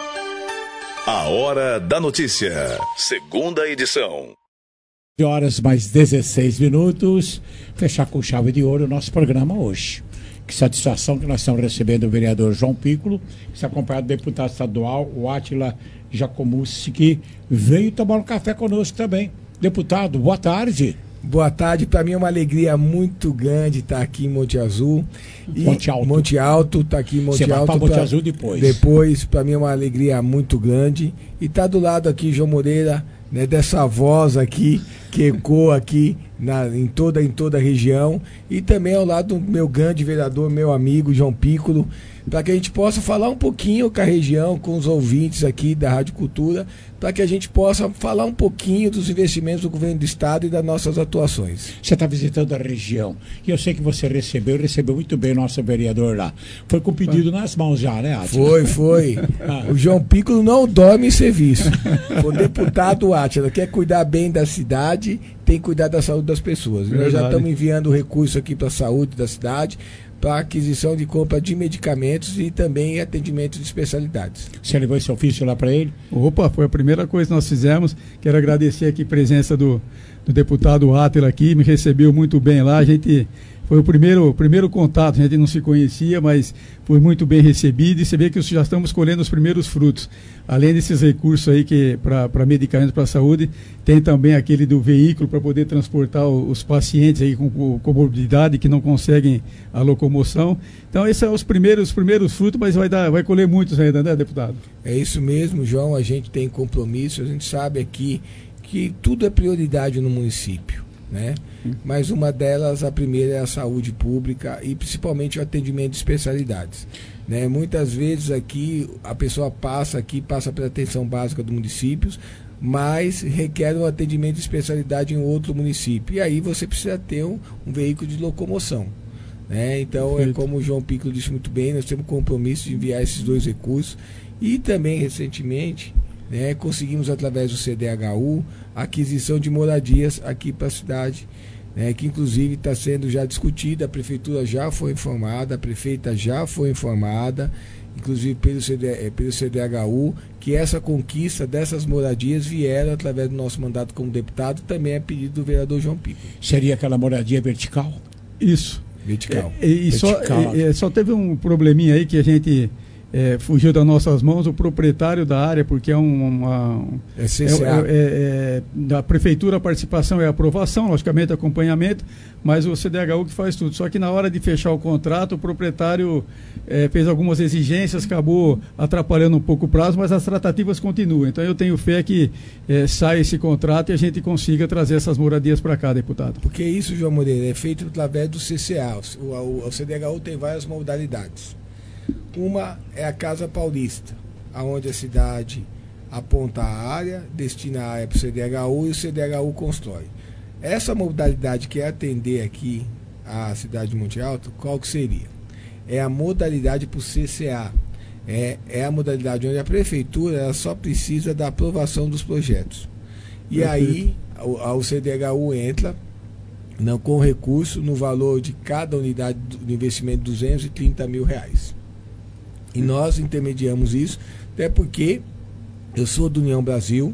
A Hora da Notícia, segunda edição. Horas mais 16 minutos, fechar com chave de ouro o nosso programa hoje. Que satisfação que nós estamos recebendo o vereador João Piccolo, que está acompanhado do deputado estadual, o Átila Jacomussi, que veio tomar um café conosco também. Deputado, boa tarde. Boa tarde, para mim é uma alegria muito grande estar aqui em Monte Azul. Monte Alto, tá aqui em Monte Alto. Você vai para Monte Azul depois. Depois, para mim é uma alegria muito grande. E tá do lado aqui, João Moreira, né, dessa voz aqui, que ecoa aqui em toda a região. E também ao lado do meu grande vereador, meu amigo João Piccolo, para que a gente possa falar um pouquinho com a região, com os ouvintes aqui da Rádio Cultura, para que a gente possa falar um pouquinho dos investimentos do governo do estado e das nossas atuações. Você está visitando a região e eu sei que você recebeu muito bem o nosso vereador lá. Foi com o pedido nas mãos já, né, Átila? Foi. O João Piccolo não dorme em serviço. O deputado Átila quer cuidar bem da cidade, tem que cuidar da saúde das pessoas. Nós já estamos enviando recurso aqui para a saúde da cidade, para aquisição de compra de medicamentos e também atendimento de especialidades. Você levou esse ofício lá para ele? Opa, foi a primeira coisa que nós fizemos. Quero agradecer aqui a presença do deputado Átila aqui, me recebeu muito bem lá. A gente foi o primeiro contato, a gente não se conhecia, mas foi muito bem recebido e você vê que já estamos colhendo os primeiros frutos. Além desses recursos aí que para medicamentos para a saúde, tem também aquele do veículo para poder transportar os pacientes aí com comorbidade que não conseguem a locomoção. Então esses são os primeiros frutos, mas vai colher muitos ainda, né, deputado? É isso mesmo, João, a gente tem compromisso, a gente sabe aqui que tudo é prioridade no município, né? Mas uma delas, a primeira é a saúde pública e principalmente o atendimento de especialidades, né? Muitas vezes aqui a pessoa passa pela atenção básica do município, mas requer um atendimento de especialidade em outro município, e aí você precisa ter um veículo de locomoção, né? Então é como o João Piccolo disse muito bem, nós temos compromisso de enviar esses 2 recursos e também recentemente, né, conseguimos através do CDHU a aquisição de moradias aqui para a cidade, né, que inclusive está sendo já discutida, a prefeitura já foi informada, a prefeita já foi informada, inclusive pelo CDHU, que essa conquista dessas moradias vieram através do nosso mandato como deputado, também é pedido do vereador João Piccolo. Seria aquela moradia vertical? Isso. Vertical. Só teve um probleminha aí que a gente fugiu das nossas mãos, o proprietário da área, porque da prefeitura a participação é aprovação, logicamente acompanhamento, mas o CDHU que faz tudo. Só que na hora de fechar o contrato, o proprietário fez algumas exigências, acabou atrapalhando um pouco o prazo, mas as tratativas continuam. Então eu tenho fé que sai esse contrato e a gente consiga trazer essas moradias para cá, deputado. Porque isso, João Moreira, é feito através do CCA. O CDHU tem várias modalidades. Uma é a Casa Paulista, onde a cidade aponta a área, destina a área para o CDHU e o CDHU constrói. Essa modalidade que é atender aqui a cidade de Monte Alto, qual que seria? É a modalidade para o CCA. É a modalidade onde a prefeitura ela só precisa da aprovação dos projetos. E perfeito. Aí o CDHU entra com recurso no valor de cada unidade de investimento de R$230 mil. E nós intermediamos isso, até porque eu sou do União Brasil,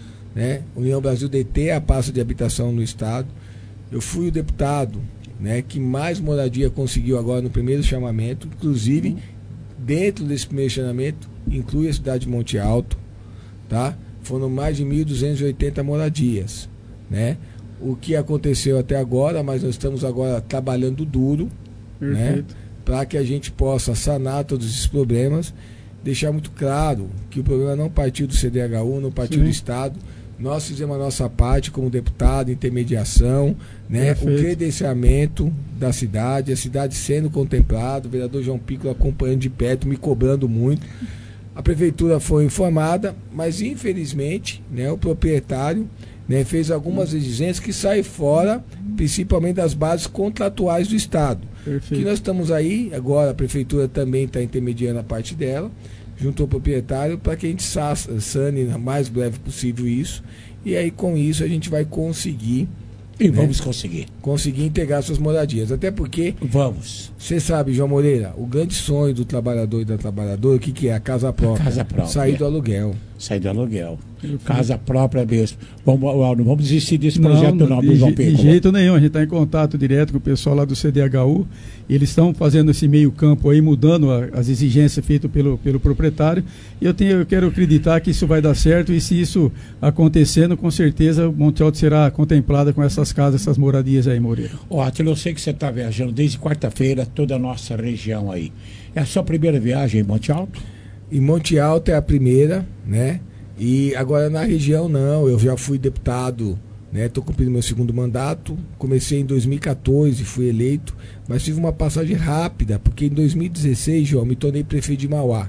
né? União Brasil detém a pasta de habitação no estado. Eu fui o deputado, né, que mais moradia conseguiu agora no primeiro chamamento, inclusive dentro desse primeiro chamamento inclui a cidade de Monte Alto, tá? Foram mais de 1.280 moradias, né? O que aconteceu até agora, mas nós estamos agora trabalhando duro, né, para que a gente possa sanar todos esses problemas, deixar muito claro que o problema não partiu do CDHU, não partiu do Estado. Nós fizemos a nossa parte como deputado, intermediação, né, o credenciamento da cidade, a cidade sendo contemplada, o vereador João Piccolo acompanhando de perto, me cobrando muito. A prefeitura foi informada, mas infelizmente, né, o proprietário, né, fez algumas exigências que saem fora, principalmente das bases contratuais do Estado. Que nós estamos aí, agora a prefeitura também está intermediando a parte dela, junto ao proprietário, para que a gente sane o mais breve possível isso, e aí com isso a gente vai conseguir... E vamos conseguir. Conseguir integrar suas moradias. Até porque... Vamos. Você sabe, João Moreira, o grande sonho do trabalhador e da trabalhadora, o que é? A casa própria. A casa própria. Sair do aluguel. Sair do aluguel. Casa própria mesmo. Não vamos desistir desse projeto do João Piccolo. De jeito nenhum. A gente está em contato direto com o pessoal lá do CDHU. E eles estão fazendo esse meio campo aí, mudando as exigências feitas pelo proprietário. E eu quero acreditar que isso vai dar certo. E se isso acontecendo, com certeza Monte Alto será contemplada com essas casas, essas moradias aí, Moreira. Átila, eu sei que você está viajando desde quarta-feira, toda a nossa região aí. É a sua primeira viagem em Monte Alto? Em Monte Alto é a primeira, né? E agora na região não, eu já fui deputado, né? Estou cumprindo meu segundo mandato, comecei em 2014, fui eleito, mas tive uma passagem rápida, porque em 2016, João, me tornei prefeito de Mauá,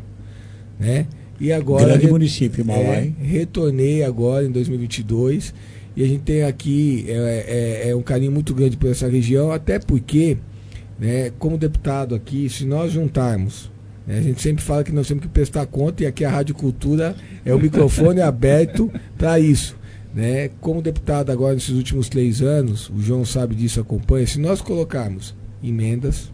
né? E agora... Grande município, Mauá, hein? Retornei agora em 2022, e a gente tem aqui um carinho muito grande por essa região, até porque, né, como deputado aqui, se nós juntarmos... A gente sempre fala que nós temos que prestar conta, e aqui a Rádio Cultura é o microfone aberto para isso, né? Como deputado agora nesses últimos 3 anos, o João sabe disso, acompanha, se nós colocarmos emendas,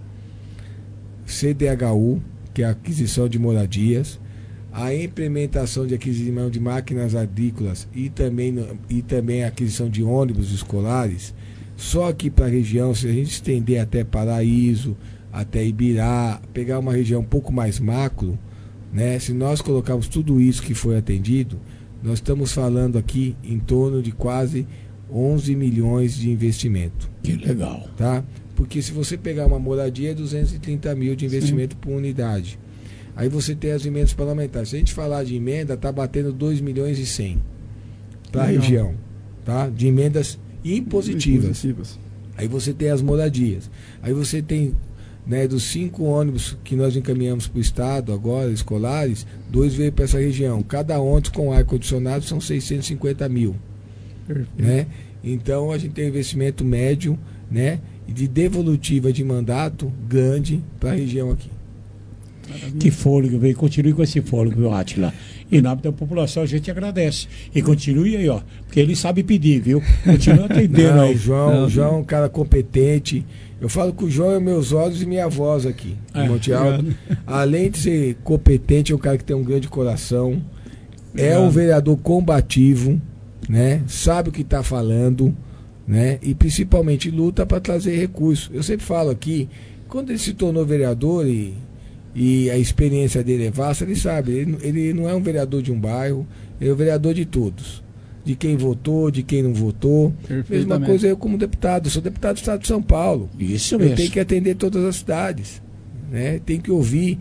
CDHU, que é a aquisição de moradias, a implementação de aquisição de máquinas agrícolas e também a aquisição de ônibus escolares, só aqui para a região, se a gente estender até Paraíso, até Ibirá, pegar uma região um pouco mais macro, né? Se nós colocarmos tudo isso que foi atendido, nós estamos falando aqui em torno de quase 11 milhões de investimento. Que legal. Tá? Porque se você pegar uma moradia, é 230 mil de investimento por unidade. Aí você tem as emendas parlamentares. Se a gente falar de emenda, está batendo 2 milhões e 100 para a região, tá? De emendas impositivas. Aí você tem as moradias. Aí você tem... Né, dos 5 ônibus que nós encaminhamos para o estado agora, escolares, 2 veio para essa região. Cada ônibus com ar-condicionado são 650 mil. Né? Então a gente tem um investimento médio, né, de devolutiva de mandato grande para a região aqui. Que fôlego, veio. Continue com esse fôlego, Átila. Em nome da população, a gente agradece. E continue aí, ó. Porque ele sabe pedir, viu? Continua atendendo aí. O João é um cara competente. Eu falo que o João é meus olhos e minha voz aqui, em Monte Alto. Além de ser competente, é um cara que tem um grande coração. É um vereador combativo, né? Sabe o que está falando, né? E principalmente luta para trazer recursos. Eu sempre falo aqui, quando ele se tornou vereador, e e a experiência dele é vasta, ele sabe, ele não é um vereador de um bairro, ele é o vereador de todos. De quem votou, de quem não votou. Mesma coisa eu como deputado, eu sou deputado do Estado de São Paulo. Isso mesmo. Eu tenho que atender todas as cidades, né? Tem que ouvir,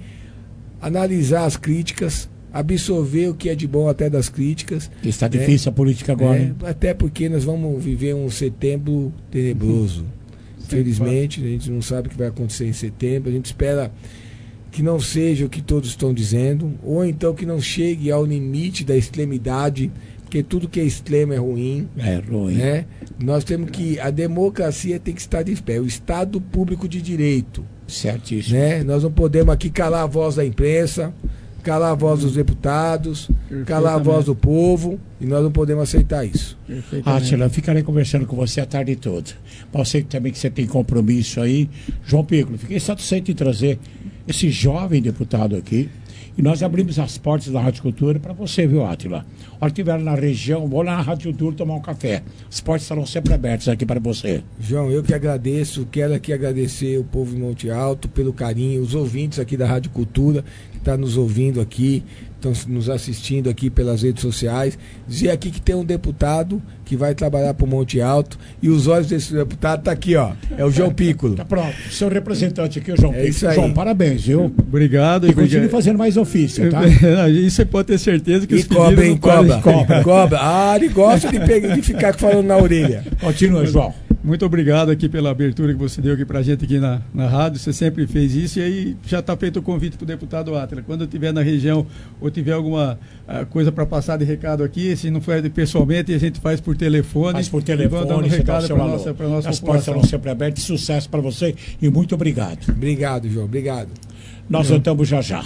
analisar as críticas, absorver o que é de bom até das críticas. Está difícil a política agora, hein? Até porque nós vamos viver um setembro tenebroso. Infelizmente, a gente não sabe o que vai acontecer em setembro, a gente espera que não seja o que todos estão dizendo, ou então que não chegue ao limite da extremidade, porque tudo que é extremo é ruim. É ruim. Né? Nós temos que... A democracia tem que estar de pé. O Estado Público de Direito. Certíssimo. Né? Nós não podemos aqui calar a voz da imprensa, calar a voz dos deputados, calar a voz do povo, e nós não podemos aceitar isso. Átila, eu ficarei conversando com você a tarde toda. Mas eu sei também que você tem compromisso aí. João Piccolo, fiquei satisfeito em trazer esse jovem deputado aqui. E nós abrimos as portas da Rádio Cultura para você, viu, Átila? A hora que estiver na região, vou lá na Rádio Cultura tomar um café. As portas estarão sempre abertas aqui para você. João, eu que agradeço, quero aqui agradecer o povo de Monte Alto pelo carinho, os ouvintes aqui da Rádio Cultura, que estão nos ouvindo aqui, estão nos assistindo aqui pelas redes sociais. Dizer aqui que tem um deputado que vai trabalhar para o Monte Alto, e os olhos desse deputado estão aqui, ó. É o João Piccolo. Tá pronto. Seu representante aqui, o João Piccolo. Isso aí. João, parabéns, viu? Obrigado. E continue fazendo mais ofício, tá? Isso você pode ter certeza que e os cobra, hein? Cobra. Cobra. Ah, ele gosta de ficar falando na orelha. Continua, João. Muito obrigado aqui pela abertura que você deu aqui pra gente aqui na rádio. Você sempre fez isso, e aí já está feito o convite pro deputado Átila. Quando eu estiver na região ou tiver alguma coisa para passar de recado aqui, se não for pessoalmente, a gente faz por telefone. Faz por telefone, dando você recado dá o seu para nossa As portas serão sempre abertas. Sucesso para você e muito obrigado. Obrigado, João. Obrigado. Nós voltamos já já.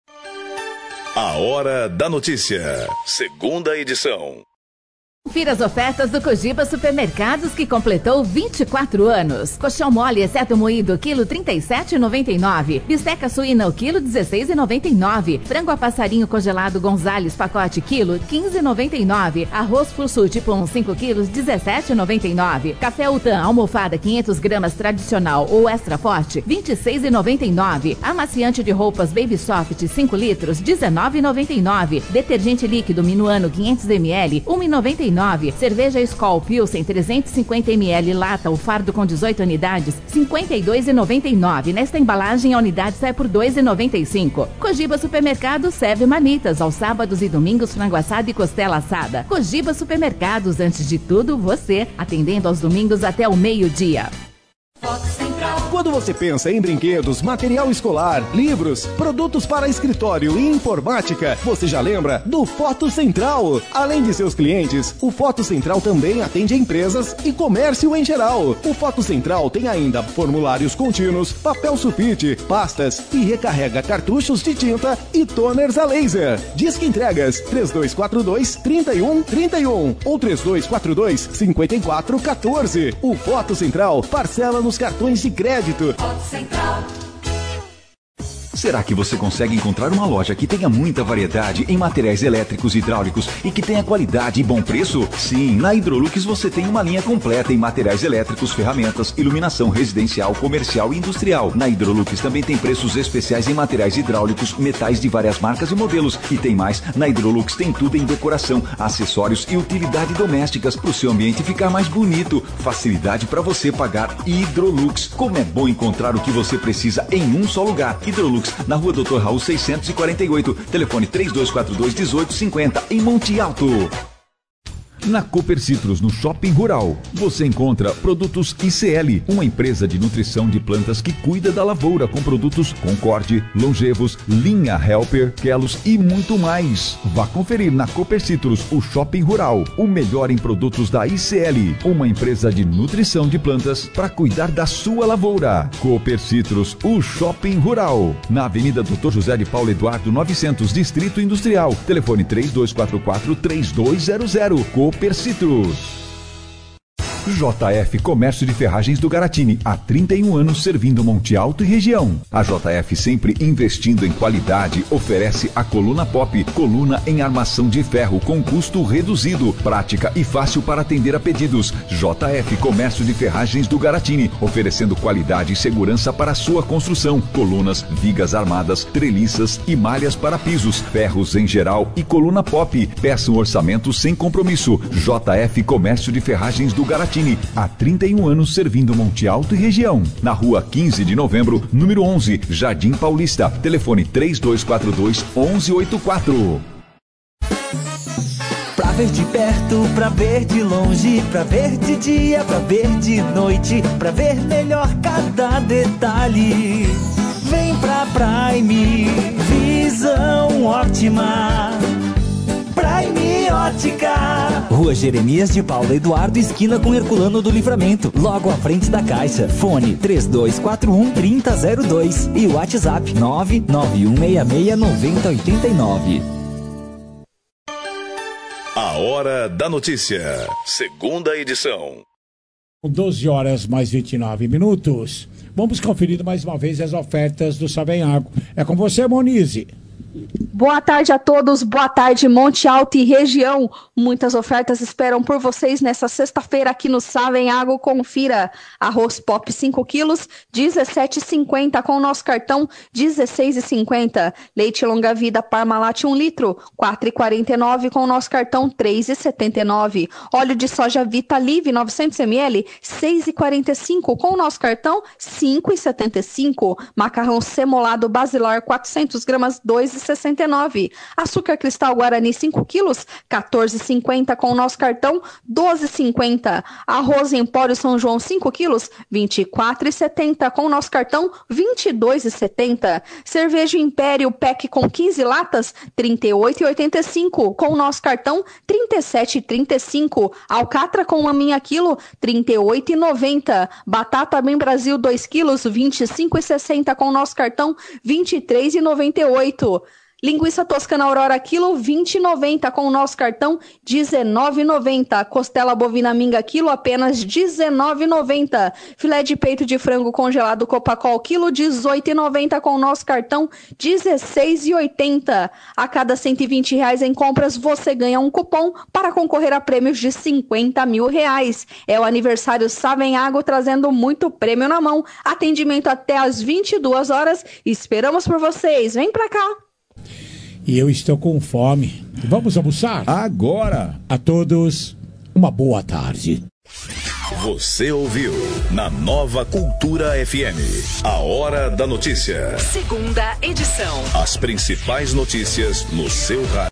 A Hora da Notícia, segunda edição. Confira as ofertas do Cogiba Supermercados, que completou 24 anos. Colchão mole, exceto moído, quilo 37,99. Bisteca suína, o quilo 16,99. Frango a passarinho congelado Gonzales, pacote quilo 15,99. Arroz Flussu tipo 1, 5 quilos, 17,99. Café Utan, almofada 500 gramas tradicional ou extra forte, 26,99. Amaciante de roupas Baby Soft 5 litros, 19,99. Detergente líquido Minuano 500 ml, 1,99. Cerveja Skol Pilsen 350 ml lata, o fardo com 18 unidades, 52,99. Nesta embalagem a unidade sai por 2,95. Cogiba Supermercados serve marmitas aos sábados e domingos, frango assado e costela assada. Cogiba Supermercados, antes de tudo você, atendendo aos domingos até o meio-dia. Quando você pensa em brinquedos, material escolar, livros, produtos para escritório e informática, você já lembra do Foto Central. Além de seus clientes, o Foto Central também atende empresas e comércio em geral. O Foto Central tem ainda formulários contínuos, papel sulfite, pastas e recarrega cartuchos de tinta e toners a laser. Disque entregas 3242-3131 ou 3242-5414. O Foto Central parcela nos cartões de crédito. Será que você consegue encontrar uma loja que tenha muita variedade em materiais elétricos e hidráulicos e que tenha qualidade e bom preço? Sim, na Hidrolux você tem uma linha completa em materiais elétricos, ferramentas, iluminação residencial, comercial e industrial. Na Hidrolux também tem preços especiais em materiais hidráulicos, metais de várias marcas e modelos. E tem mais, na Hidrolux tem tudo em decoração, acessórios e utilidade domésticas para o seu ambiente ficar mais bonito. Facilidade para você pagar. Hidrolux. Como é bom encontrar o que você precisa em um só lugar. Hidrolux, na Rua Dr. Raul 648, telefone 3242-1850, em Monte Alto. Na Cooper Citrus, no Shopping Rural, você encontra produtos ICL, uma empresa de nutrição de plantas que cuida da lavoura com produtos Concorde, Longevos, Linha Helper, Kelos e muito mais. Vá conferir na Cooper Citrus, o Shopping Rural, o melhor em produtos da ICL, uma empresa de nutrição de plantas para cuidar da sua lavoura. Cooper Citrus, o Shopping Rural, na Avenida Dr. José de Paulo Eduardo 900, Distrito Industrial, telefone 3244-3200. Cooper Citrus. JF Comércio de Ferragens do Garatini, há 31 anos servindo Monte Alto e região. A JF, sempre investindo em qualidade, oferece a Coluna Pop, coluna em armação de ferro com custo reduzido, prática e fácil para atender a pedidos. JF Comércio de Ferragens do Garatini, oferecendo qualidade e segurança para a sua construção. Colunas, vigas armadas, treliças e malhas para pisos, ferros em geral e Coluna Pop. Peça um orçamento sem compromisso. JF Comércio de Ferragens do Garatini, há 31 anos servindo Monte Alto e região. Na rua 15 de novembro, número 11, Jardim Paulista. Telefone 3242-1184. Pra ver de perto, pra ver de longe, pra ver de dia, pra ver de noite, pra ver melhor cada detalhe. Vem pra Prime, visão ótima. Prime Ótica. Rua Jeremias de Paula Eduardo, esquina com Herculano do Livramento, logo à frente da Caixa. Fone 3241-3002 e WhatsApp 991669089. A Hora da Notícia, segunda edição. 12 horas mais 29 minutos. Vamos conferir mais uma vez as ofertas do Savenhago. É com você, Monize. Boa tarde a todos, boa tarde Monte Alto e região. Muitas ofertas esperam por vocês nessa sexta-feira aqui no Savenhago. Confira: arroz pop 5 quilos, R$17,50 com o nosso cartão, R$16,50. Leite longa vida Parmalat 1 litro, R$4,49 com o nosso cartão, R$3,79. Óleo de soja Vita Live 900 ml, R$6,45 com o nosso cartão, R$5,75. Macarrão semolado Basilar 400 gramas, R$2,69. Açúcar cristal Guarani 5 quilos, R$14,50 com o nosso cartão, R$12,50. Arroz Empório São João 5 quilos, R$24,70 com o nosso cartão, R$22,70. Cerveja Império Pack com 15 latas, R$38,85 com o nosso cartão, R$37,35. Alcatra com maminha quilo, R$38,90. Batata Bem Brasil 2 quilos, R$25,60 com o nosso cartão, R$23,98. Linguiça toscana Aurora quilo, R$20,90 com o nosso cartão, R$19,90. Costela bovina minga quilo, apenas R$19,90. Filé de peito de frango congelado Copacol quilo, R$18,90 com o nosso cartão, R$16,80. A cada R$120 em compras, você ganha um cupom para concorrer a prêmios de R$50 mil. É o aniversário Savenhago, trazendo muito prêmio na mão. Atendimento até às 22 horas. Esperamos por vocês. Vem pra cá. E eu estou com fome. Vamos almoçar? Agora! A todos, uma boa tarde. Você ouviu na Nova Cultura FM, a Hora da Notícia. Segunda edição. As principais notícias no seu rádio.